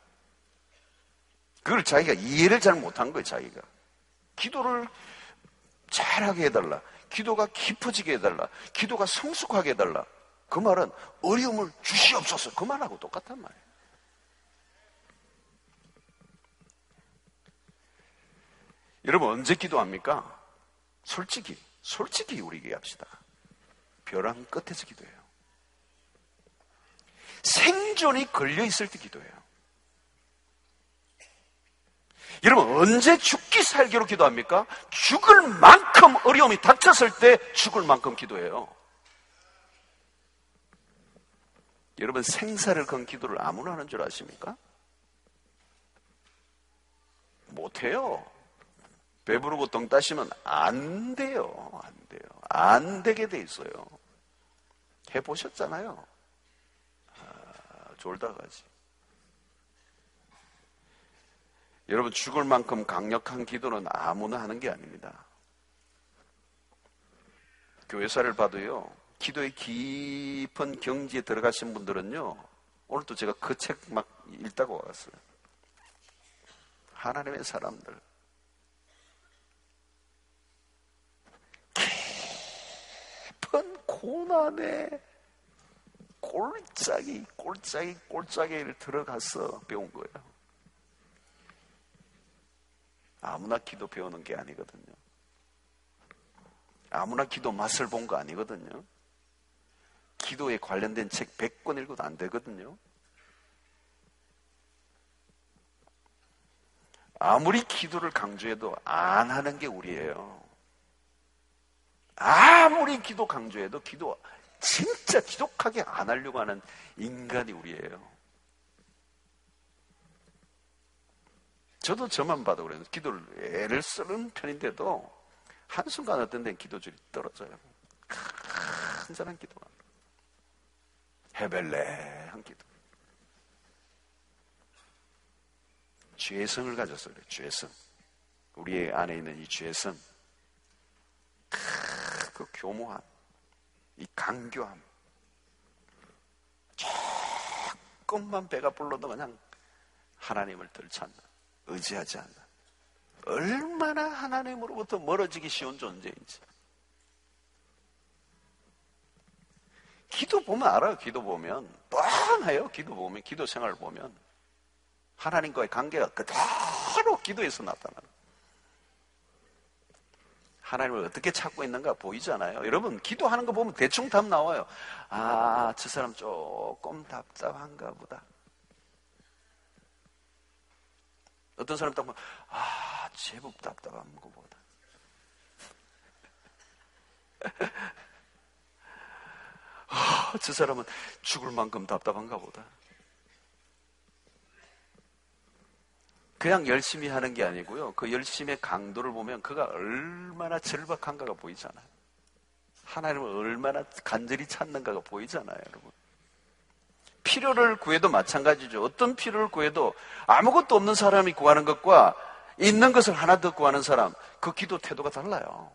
그걸 자기가 이해를 잘 못한 거예요. 자기가 기도를 잘하게 해달라, 기도가 깊어지게 해달라, 기도가 성숙하게 해달라. 그 말은 어려움을 주시옵소서 그 말하고 똑같단 말이에요. 여러분 언제 기도합니까? 솔직히 솔직히 우리 얘기합시다. 벼랑 끝에서 기도해요. 생존이 걸려있을 때 기도해요. 여러분 언제 죽기 살기로 기도합니까? 죽을 만큼 어려움이 닥쳤을 때 죽을 만큼 기도해요. 여러분 생사를 건 기도를 아무나 하는 줄 아십니까? 못해요. 배부르고 똥 따시면 안 돼요. 안 돼요. 안 되게 돼 있어요. 해보셨잖아요. 아, 졸다 가지. 여러분 죽을 만큼 강력한 기도는 아무나 하는 게 아닙니다. 교회사를 봐도요. 기도의 깊은 경지에 들어가신 분들은요. 오늘도 제가 그 책 막 읽다가 왔어요. 하나님의 사람들. 깊은 고난에 꼴짜기, 꼴짜기, 꼴짜기를 들어가서 배운 거예요. 아무나 기도 배우는 게 아니거든요. 아무나 기도 맛을 본 거 아니거든요. 기도에 관련된 책 백 권 읽어도 안 되거든요. 아무리 기도를 강조해도 안 하는 게 우리예요. 아무리 기도 강조해도 기도 진짜 지독하게 안 하려고 하는 인간이 우리예요. 저도 저만 봐도 그래요. 기도를 애를 쓰는 편인데도 한순간 어떤 데는 기도줄이 떨어져요. 간절한 기도가 헤벨레한 기도. 죄성을 가졌어 그래요. 죄성. 우리 안에 있는 이 죄성, 그 교모함, 이 강교함. 조금만 배가 불러도 그냥 하나님을 덜 찾는, 의지하지 않는, 얼마나 하나님으로부터 멀어지기 쉬운 존재인지. 기도 보면 알아요. 기도 보면 뻔해요. 기도 보면, 기도 생활을 보면 하나님과의 관계가 그대로 기도에서 나타나는. 하나님을 어떻게 찾고 있는가 보이잖아요. 여러분 기도하는 거 보면 대충 답 나와요. 아, 저 사람 조금 답답한가 보다. 어떤 사람 딱 보면 아, 제법 답답한 거 보다. 아, 저 사람은 죽을 만큼 답답한가 보다. 그냥 열심히 하는 게 아니고요. 그 열심의 강도를 보면 그가 얼마나 절박한가가 보이잖아요. 하나님을 얼마나 간절히 찾는가가 보이잖아요, 여러분. 필요를 구해도 마찬가지죠. 어떤 필요를 구해도 아무것도 없는 사람이 구하는 것과 있는 것을 하나 더 구하는 사람, 그 기도 태도가 달라요.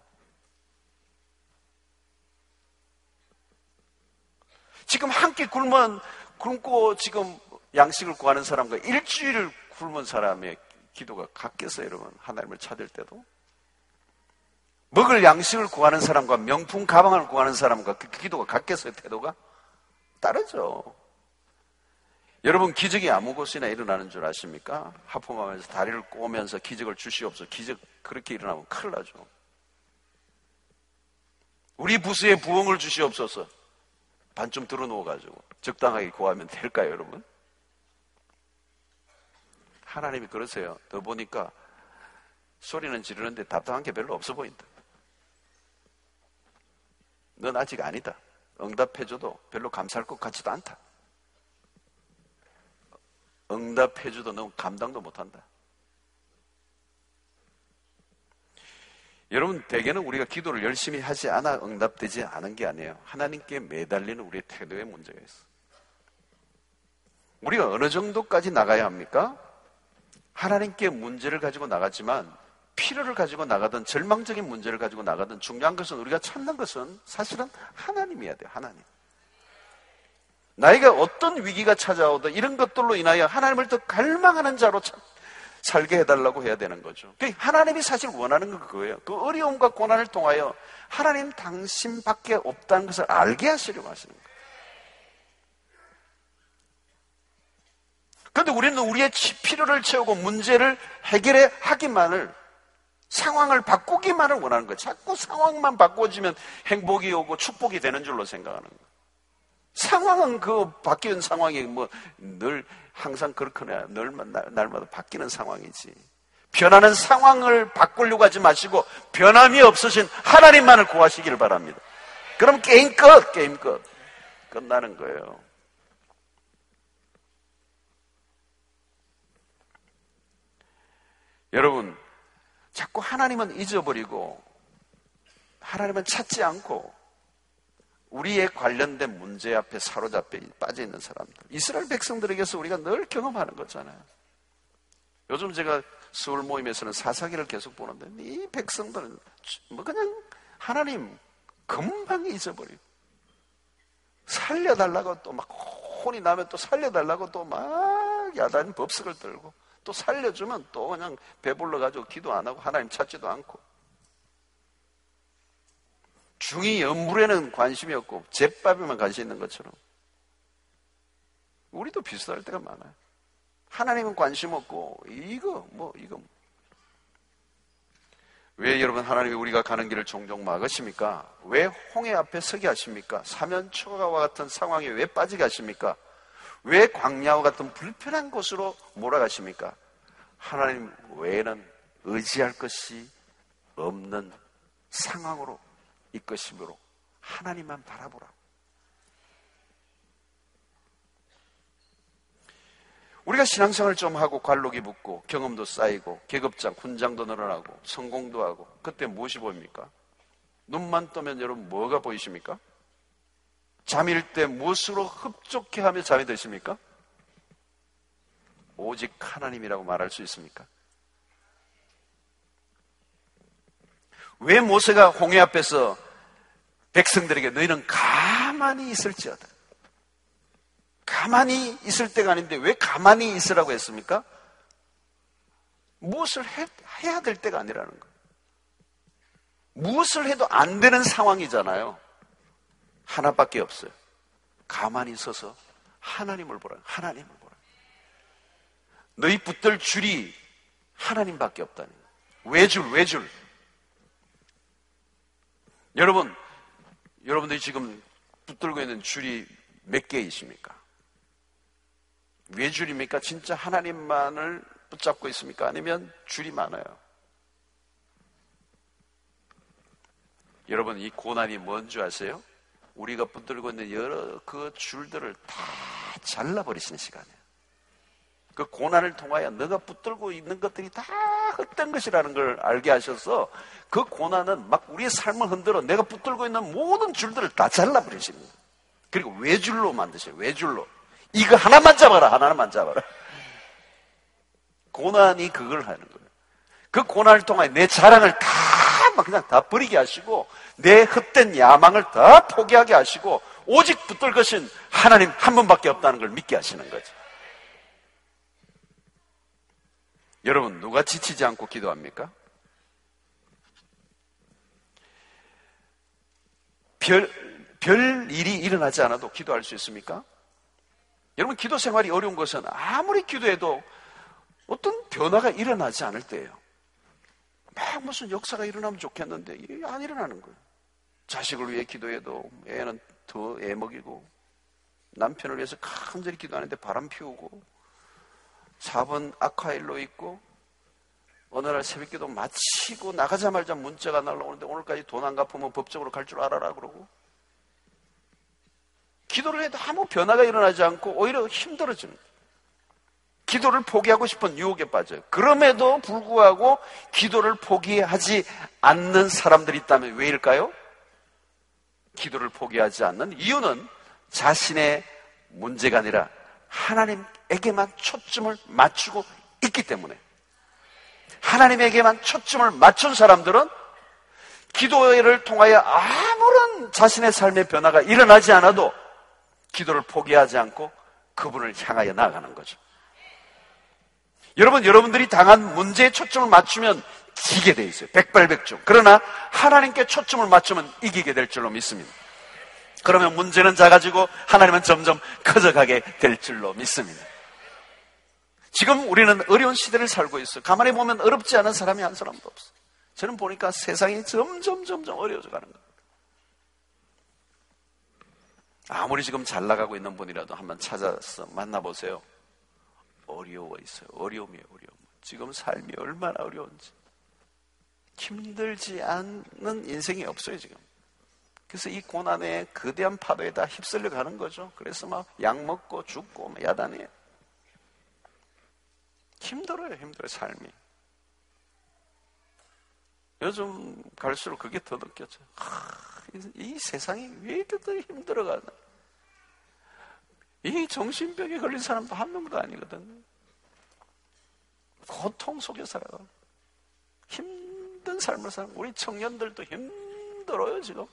지금 한 끼 굶은, 굶고 지금 양식을 구하는 사람과 일주일을 굶은 사람의 기도가 같겠어요, 여러분? 하나님을 찾을 때도. 먹을 양식을 구하는 사람과 명품 가방을 구하는 사람과 그 기도가 같겠어요, 태도가? 다르죠. 여러분, 기적이 아무 곳이나 일어나는 줄 아십니까? 하품하면서 다리를 꼬면서 기적을 주시옵소서. 기적 그렇게 일어나면 큰일 나죠. 우리 부수에 부흥을 주시옵소서. 반쯤 들어누워가지고 적당하게 구하면 될까요, 여러분? 하나님이 그러세요. 너 보니까 소리는 지르는데 답답한 게 별로 없어 보인다. 넌 아직 아니다. 응답해줘도 별로 감사할 것 같지도 않다. 응답해줘도 넌 감당도 못한다. 여러분, 대개는 우리가 기도를 열심히 하지 않아 응답되지 않은 게 아니에요. 하나님께 매달리는 우리의 태도에 문제가 있어. 우리가 어느 정도까지 나가야 합니까? 하나님께 문제를 가지고 나갔지만 필요를 가지고 나가든 절망적인 문제를 가지고 나가든 중요한 것은 우리가 찾는 것은 사실은 하나님이어야 돼요. 하나님. 나에게 어떤 위기가 찾아오든 이런 것들로 인하여 하나님을 더 갈망하는 자로 참 살게 해달라고 해야 되는 거죠. 하나님이 사실 원하는 건 그거예요. 그 어려움과 고난을 통하여 하나님 당신밖에 없다는 것을 알게 하시려고 하시는 거예요. 그런데 우리는 우리의 필요를 채우고 문제를 해결해 하기만을, 상황을 바꾸기만을 원하는 거예요. 자꾸 상황만 바꿔지면 행복이 오고 축복이 되는 줄로 생각하는 거예요. 상황은 그 바뀌는 상황이 뭐 늘 항상 그렇거나 늘 날마다 바뀌는 상황이지. 변하는 상황을 바꾸려고 하지 마시고 변함이 없으신 하나님만을 구하시기를 바랍니다. 그럼 게임 끝, 게임 끝. 끝나는 거예요. 여러분, 자꾸 하나님은 잊어버리고 하나님은 찾지 않고 우리의 관련된 문제 앞에 사로잡혀 빠져 있는 사람들, 이스라엘 백성들에게서 우리가 늘 경험하는 거잖아요. 요즘 제가 수월 모임에서는 사사기를 계속 보는데 이 백성들은 뭐 그냥 하나님 금방 잊어버리고, 살려달라고 또 막 혼이 나면 또 살려달라고 또 막 야단 법석을 들고, 또 살려주면 또 그냥 배불러가지고 기도 안 하고 하나님 찾지도 않고, 중이 연물에는 관심이 없고 잿밥에만 관심 있는 것처럼 우리도 비슷할 때가 많아요. 하나님은 관심 없고 이거 뭐 이거 뭐. 왜 여러분 하나님이 우리가 가는 길을 종종 막으십니까? 왜 홍해 앞에 서게 하십니까? 사면초가와 같은 상황에 왜 빠지게 하십니까? 왜 광야와 같은 불편한 곳으로 몰아가십니까? 하나님 외에는 의지할 것이 없는 상황으로 이 것이므로 하나님만 바라보라. 우리가 신앙생활을 좀 하고 관록이 붙고 경험도 쌓이고 계급장, 훈장도 늘어나고 성공도 하고 그때 무엇이 보입니까? 눈만 뜨면 여러분 뭐가 보이십니까? 잠일 때 무엇으로 흡족해 하며 잠이 드십니까? 오직 하나님이라고 말할 수 있습니까? 왜 모세가 홍해 앞에서 백성들에게 너희는 가만히 있을지어다, 가만히 있을 때가 아닌데 왜 가만히 있으라고 했습니까? 무엇을 해, 해야 될 때가 아니라는 거예요. 무엇을 해도 안 되는 상황이잖아요. 하나밖에 없어요. 가만히 서서 하나님을 보라. 하나님을 보라. 너희 붙들 줄이 하나님밖에 없다는 거예요. 외줄, 외줄. 여러분, 여러분들이 지금 붙들고 있는 줄이 몇 개이십니까? 외줄입니까? 진짜 하나님만을 붙잡고 있습니까? 아니면 줄이 많아요? 여러분, 이 고난이 뭔지 아세요? 우리가 붙들고 있는 여러 그 줄들을 다 잘라버리시는 시간이에요. 그 고난을 통하여 너가 붙들고 있는 것들이 다 헛된 것이라는 걸 알게 하셔서 그 고난은 막 우리의 삶을 흔들어 내가 붙들고 있는 모든 줄들을 다 잘라버리십니다. 그리고 외줄로 만드세요. 외줄로. 이거 하나만 잡아라. 하나만 잡아라. 고난이 그걸 하는 거예요. 그 고난을 통하여 내 자랑을 다 막 그냥 다 버리게 하시고 내 헛된 야망을 다 포기하게 하시고 오직 붙들 것은 하나님 한 분밖에 없다는 걸 믿게 하시는 거죠. 여러분, 누가 지치지 않고 기도합니까? 별, 별 일이 일어나지 않아도 기도할 수 있습니까? 여러분, 기도 생활이 어려운 것은 아무리 기도해도 어떤 변화가 일어나지 않을 때예요. 막 무슨 역사가 일어나면 좋겠는데 이게 안 일어나는 거예요. 자식을 위해 기도해도 애는 더 애 먹이고, 남편을 위해서 간절히 기도하는데 바람 피우고, 사 번 아쿠아일로 있고, 어느 날 새벽기도 마치고 나가자마자 문자가 날라오는데 오늘까지 돈 안 갚으면 법적으로 갈 줄 알아라 그러고, 기도를 해도 아무 변화가 일어나지 않고 오히려 힘들어지는 거예요. 기도를 포기하고 싶은 유혹에 빠져요. 그럼에도 불구하고 기도를 포기하지 않는 사람들이 있다면 왜일까요? 기도를 포기하지 않는 이유는 자신의 문제가 아니라 하나님에게만 초점을 맞추고 있기 때문에, 하나님에게만 초점을 맞춘 사람들은 기도를 통하여 아무런 자신의 삶의 변화가 일어나지 않아도 기도를 포기하지 않고 그분을 향하여 나아가는 거죠. 여러분, 여러분들이 당한 문제에 초점을 맞추면 지게 돼 있어요. 백발백중. 그러나 하나님께 초점을 맞추면 이기게 될 줄로 믿습니다. 그러면 문제는 작아지고 하나님은 점점 커져가게 될 줄로 믿습니다. 지금 우리는 어려운 시대를 살고 있어요. 가만히 보면 어렵지 않은 사람이 한 사람도 없어요. 저는 보니까 세상이 점점 점점 어려워져 가는 거예요. 아무리 지금 잘 나가고 있는 분이라도 한번 찾아서 만나보세요. 어려워 있어요. 어려움이에요. 어려움. 지금 삶이 얼마나 어려운지. 힘들지 않는 인생이 없어요 지금. 그래서 이 고난의 거대한 파도에 다 휩쓸려 가는 거죠. 그래서 막 약 먹고 죽고 막 야단이에요. 힘들어요. 힘들어요 삶이. 요즘 갈수록 그게 더 느껴져요. 하, 이, 이 세상이 왜 이렇게 더 힘들어가나. 이 정신병에 걸린 사람도 한 명도 아니거든. 고통 속에 살아가. 힘든 삶을 살아. 우리 청년들도 힘들어요 지금.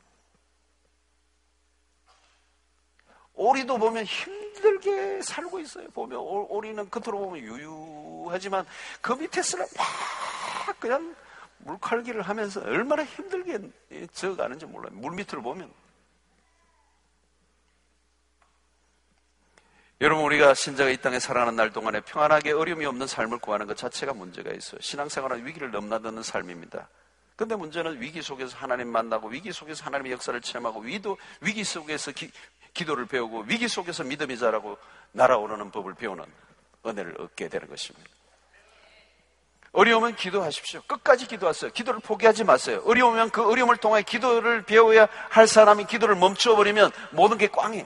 오리도 보면 힘들게 살고 있어요. 보면 오리는 겉으로 보면 유유하지만 그 밑에서는 막 그냥 물칼기를 하면서 얼마나 힘들게 져가는지 몰라요. 물 밑을 보면. 여러분, 우리가 신자가 이 땅에 살아가는 날 동안에 평안하게 어려움이 없는 삶을 구하는 것 자체가 문제가 있어요. 신앙생활은 위기를 넘나드는 삶입니다. 그런데 문제는 위기 속에서 하나님 만나고, 위기 속에서 하나님의 역사를 체험하고, 위도, 위기 속에서 기, 기도를 배우고, 위기 속에서 믿음이 자라고 날아오르는 법을 배우는 은혜를 얻게 되는 것입니다. 어려우면 기도하십시오. 끝까지 기도하세요. 기도를 포기하지 마세요. 어려우면 그 어려움을 통해 기도를 배워야 할 사람이 기도를 멈춰버리면 모든 게 꽝이에요.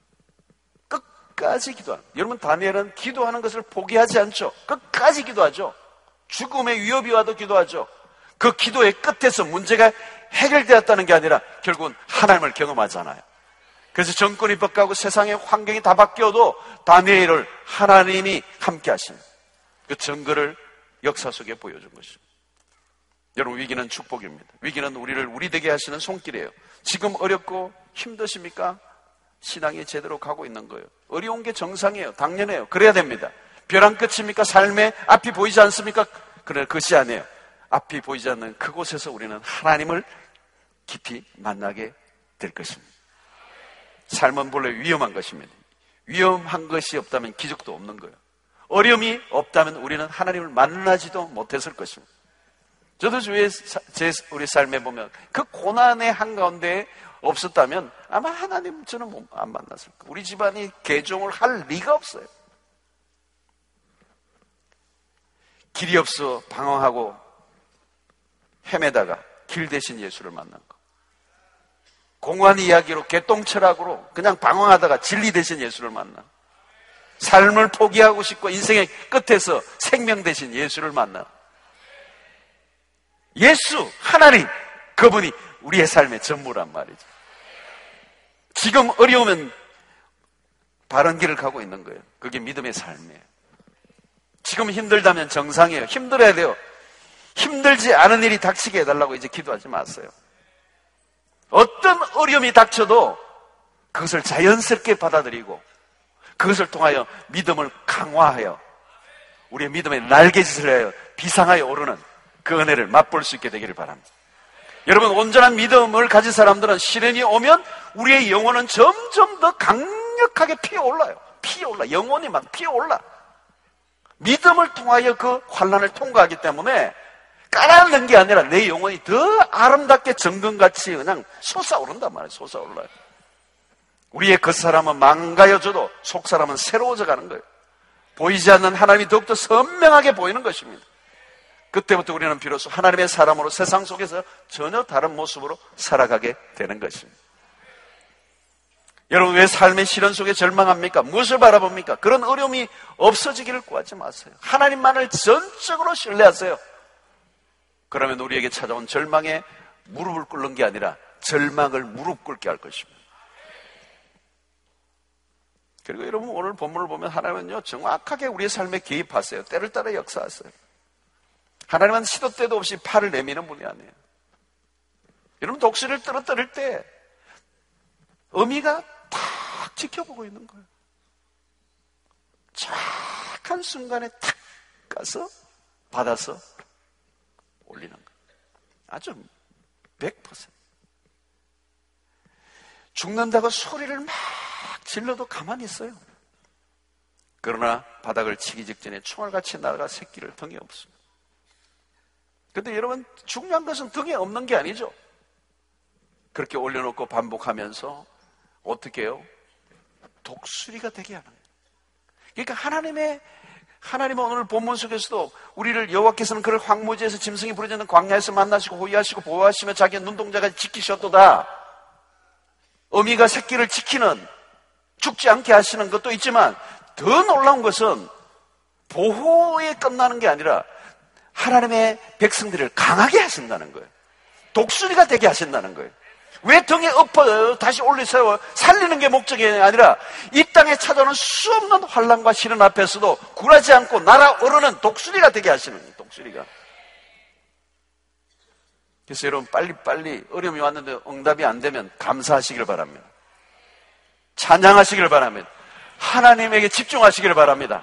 끝까지 기도하는. 여러분, 다니엘은 기도하는 것을 포기하지 않죠. 끝까지 기도하죠. 죽음의 위협이 와도 기도하죠. 그 기도의 끝에서 문제가 해결되었다는 게 아니라 결국은 하나님을 경험하잖아요. 그래서 정권이 바뀌고 세상의 환경이 다 바뀌어도 다니엘을 하나님이 함께 하시는 그 증거를 역사 속에 보여준 것입니다. 여러분, 위기는 축복입니다. 위기는 우리를 우리 되게 하시는 손길이에요. 지금 어렵고 힘드십니까? 신앙이 제대로 가고 있는 거예요. 어려운 게 정상이에요. 당연해요. 그래야 됩니다. 벼랑 끝입니까? 삶의 앞이 보이지 않습니까? 그러나 그것이 아니에요. 앞이 보이지 않는 그곳에서 우리는 하나님을 깊이 만나게 될 것입니다. 삶은 본래 위험한 것입니다. 위험한 것이 없다면 기적도 없는 거예요. 어려움이 없다면 우리는 하나님을 만나지도 못했을 것입니다. 저도 주위에 제 우리 삶에 보면 그 고난의 한가운데 없었다면 아마 하나님 저는 안 만났을 거예요. 우리 집안이 개종을 할 리가 없어요. 길이 없어 방황하고 헤매다가 길 대신 예수를 만난 거. 공허한 이야기로 개똥철학으로 그냥 방황하다가 진리 대신 예수를 만나. 삶을 포기하고 싶고 인생의 끝에서 생명 대신 예수를 만나. 예수, 하나님, 그분이 우리의 삶의 전부란 말이죠. 지금 어려우면 바른 길을 가고 있는 거예요. 그게 믿음의 삶이에요. 지금 힘들다면 정상이에요. 힘들어야 돼요. 힘들지 않은 일이 닥치게 해달라고 이제 기도하지 마세요. 어떤 어려움이 닥쳐도 그것을 자연스럽게 받아들이고 그것을 통하여 믿음을 강화하여 우리의 믿음의 날개짓을 하여 비상하여 오르는 그 은혜를 맛볼 수 있게 되기를 바랍니다. 여러분, 온전한 믿음을 가진 사람들은 시련이 오면 우리의 영혼은 점점 더 강력하게 피어올라요. 피어올라. 영혼이 막 피어올라. 믿음을 통하여 그 환난을 통과하기 때문에 깔아앉는 게 아니라 내 영혼이 더 아름답게 정금같이 그냥 솟아오른단 말이에요. 솟아올라요. 우리의 겉사람은 망가여져도 속사람은 새로워져 가는 거예요. 보이지 않는 하나님이 더욱더 선명하게 보이는 것입니다. 그때부터 우리는 비로소 하나님의 사람으로 세상 속에서 전혀 다른 모습으로 살아가게 되는 것입니다. 여러분, 왜 삶의 시련 속에 절망합니까? 무엇을 바라봅니까? 그런 어려움이 없어지기를 구하지 마세요. 하나님만을 전적으로 신뢰하세요. 그러면 우리에게 찾아온 절망에 무릎을 꿇는 게 아니라 절망을 무릎 꿇게 할 것입니다. 그리고 여러분, 오늘 본문을 보면 하나님은요 정확하게 우리의 삶에 개입하세요. 때를 따라 역사하세요. 하나님은 시도 때도 없이 팔을 내미는 분이 아니에요. 여러분, 독수리를 떨어뜨릴 때 어미가 탁 지켜보고 있는 거예요. 정확한 순간에 탁 가서 받아서 올리는 거예요. 아주 백 퍼센트. 죽는다고 소리를 막 질러도 가만히 있어요. 그러나 바닥을 치기 직전에 총알같이 날아가 새끼를 등에 없습니다. 그런데 여러분, 중요한 것은 등에 없는 게 아니죠. 그렇게 올려놓고 반복하면서 어떻게 해요? 독수리가 되게 하는 거예요. 그러니까 하나님의 하나님은 오늘 본문 속에서도 우리를 여호와께서는 그를 황무지에서 짐승이 부르짖는 광야에서 만나시고 호위하시고 보호하시며 자기의 눈동자까지 지키셨도다. 어미가 새끼를 지키는, 죽지 않게 하시는 것도 있지만 더 놀라운 것은 보호에 끝나는 게 아니라 하나님의 백성들을 강하게 하신다는 거예요. 독수리가 되게 하신다는 거예요. 왜 등에 엎어 다시 올리세요? 살리는 게 목적이 아니라 이 땅에 찾아오는 수 없는 환난과 시련 앞에서도 굴하지 않고 날아오르는 독수리가 되게 하시는 거예요. 독수리가. 그래서 여러분, 빨리빨리 어려움이 왔는데 응답이 안 되면 감사하시길 바랍니다. 찬양하시길 바랍니다. 하나님에게 집중하시길 바랍니다.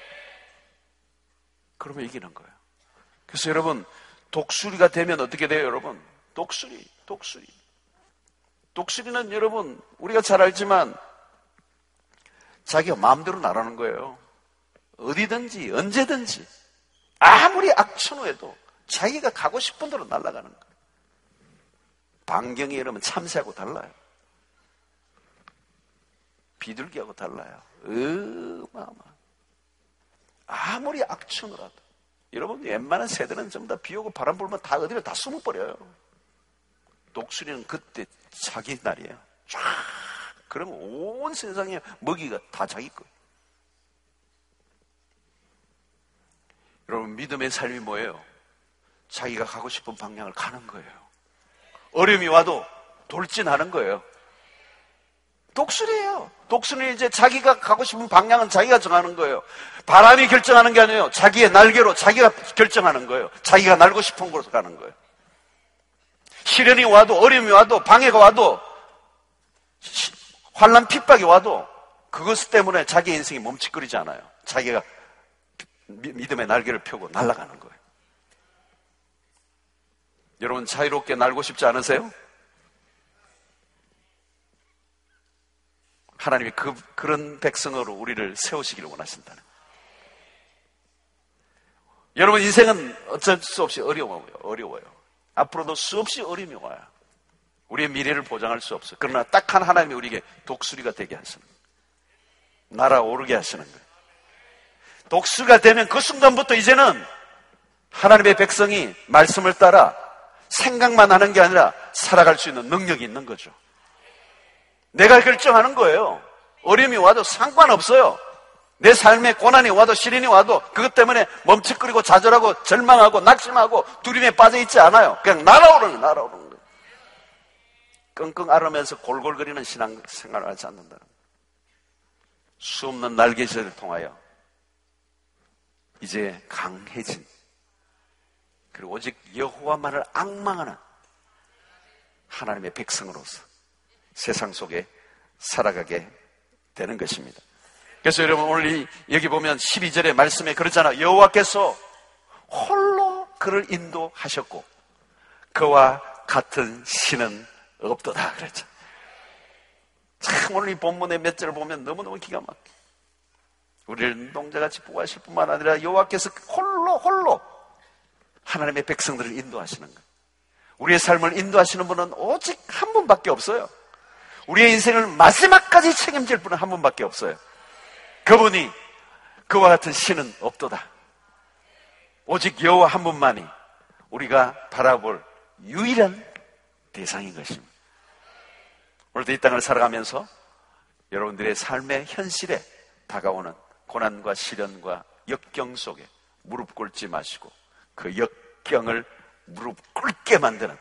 그러면 이기는 거예요. 그래서 여러분, 독수리가 되면 어떻게 돼요, 여러분? 독수리, 독수리. 독수리는 여러분, 우리가 잘 알지만 자기가 마음대로 날아가는 거예요. 어디든지 언제든지 아무리 악천후해도 자기가 가고 싶은 대로 날아가는 거예요. 반경이 여러분 참새하고 달라요. 비둘기하고 달라요. 어마어마. 아무리 악천후라도 여러분, 웬만한 새들은 전부 다 비 오고 바람 불면 다 어디로 다 숨어버려요. 독수리는 그때 자기 날이에요. 쫙. 그러면 온 세상에 먹이가 다 자기 거예요. 여러분, 믿음의 삶이 뭐예요? 자기가 가고 싶은 방향을 가는 거예요. 어려움이 와도 돌진하는 거예요. 독수리예요. 독수리는 이제 자기가 가고 싶은 방향은 자기가 정하는 거예요. 바람이 결정하는 게 아니에요. 자기의 날개로 자기가 결정하는 거예요. 자기가 날고 싶은 곳으로 가는 거예요. 시련이 와도, 어려움이 와도, 방해가 와도, 환난 핍박이 와도 그것 때문에 자기 인생이 멈칫거리지 않아요. 자기가 믿음의 날개를 펴고 날아가는 거예요. 여러분, 자유롭게 날고 싶지 않으세요? 하나님이 그, 그런 백성으로 우리를 세우시기를 원하신다는 거예요. 여러분, 인생은 어쩔 수 없이 어려워요. 어려워요. 앞으로도 수없이 어려움이 와요. 우리의 미래를 보장할 수 없어요. 그러나 딱한 하나님이 우리에게 독수리가 되게 하시는 거예요. 날아오르게 하시는 거예요. 독수리가 되면 그 순간부터 이제는 하나님의 백성이 말씀을 따라 생각만 하는 게 아니라 살아갈 수 있는 능력이 있는 거죠. 내가 결정하는 거예요. 어려움이 와도 상관없어요. 내 삶에 고난이 와도 시련이 와도 그것 때문에 멈칫거리고 좌절하고 절망하고 낙심하고 두려움에 빠져있지 않아요. 그냥 날아오르는 거예요. 날아오르는 거예요. 끙끙 앓으면서 골골거리는 신앙생활을 하지 않는다는 거예요. 수없는 날개짓을 통하여 이제 강해진, 그리고 오직 여호와만을 앙망하는 하나님의 백성으로서 세상 속에 살아가게 되는 것입니다. 그래서 여러분, 오늘 여기 보면 십이 절의 말씀에 그러잖아요. 여호와께서 홀로 그를 인도하셨고 그와 같은 신은 없도다 그랬죠. 참, 오늘 이 본문의 몇 절을 보면 너무너무 기가 막혀. 우리를 눈동자같이 보호하실 뿐만 아니라 여호와께서 홀로 홀로 하나님의 백성들을 인도하시는 거예요. 우리의 삶을 인도하시는 분은 오직 한 분밖에 없어요. 우리의 인생을 마지막까지 책임질 분은 한 분밖에 없어요. 그분이 그와 같은 신은 없도다. 오직 여호와 한 분만이 우리가 바라볼 유일한 대상인 것입니다. 오늘도 이 땅을 살아가면서 여러분들의 삶의 현실에 다가오는 고난과 시련과 역경 속에 무릎 꿇지 마시고 그 역경을 무릎 꿇게 만드는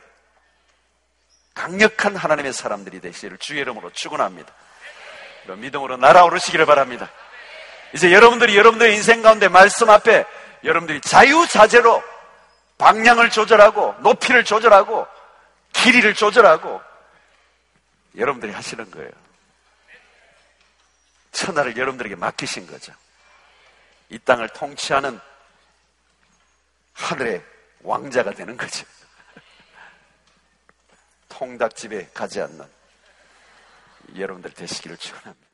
강력한 하나님의 사람들이 되시기를 주의 이름으로 축원합니다. 믿음으로 날아오르시기를 바랍니다. 이제 여러분들이 여러분들의 인생 가운데 말씀 앞에 여러분들이 자유자재로 방향을 조절하고 높이를 조절하고 길이를 조절하고 여러분들이 하시는 거예요. 천하를 여러분들에게 맡기신 거죠. 이 땅을 통치하는 하늘의 왕자가 되는 거죠. 통닭집에 가지 않는 여러분들 되시기를 축원합니다.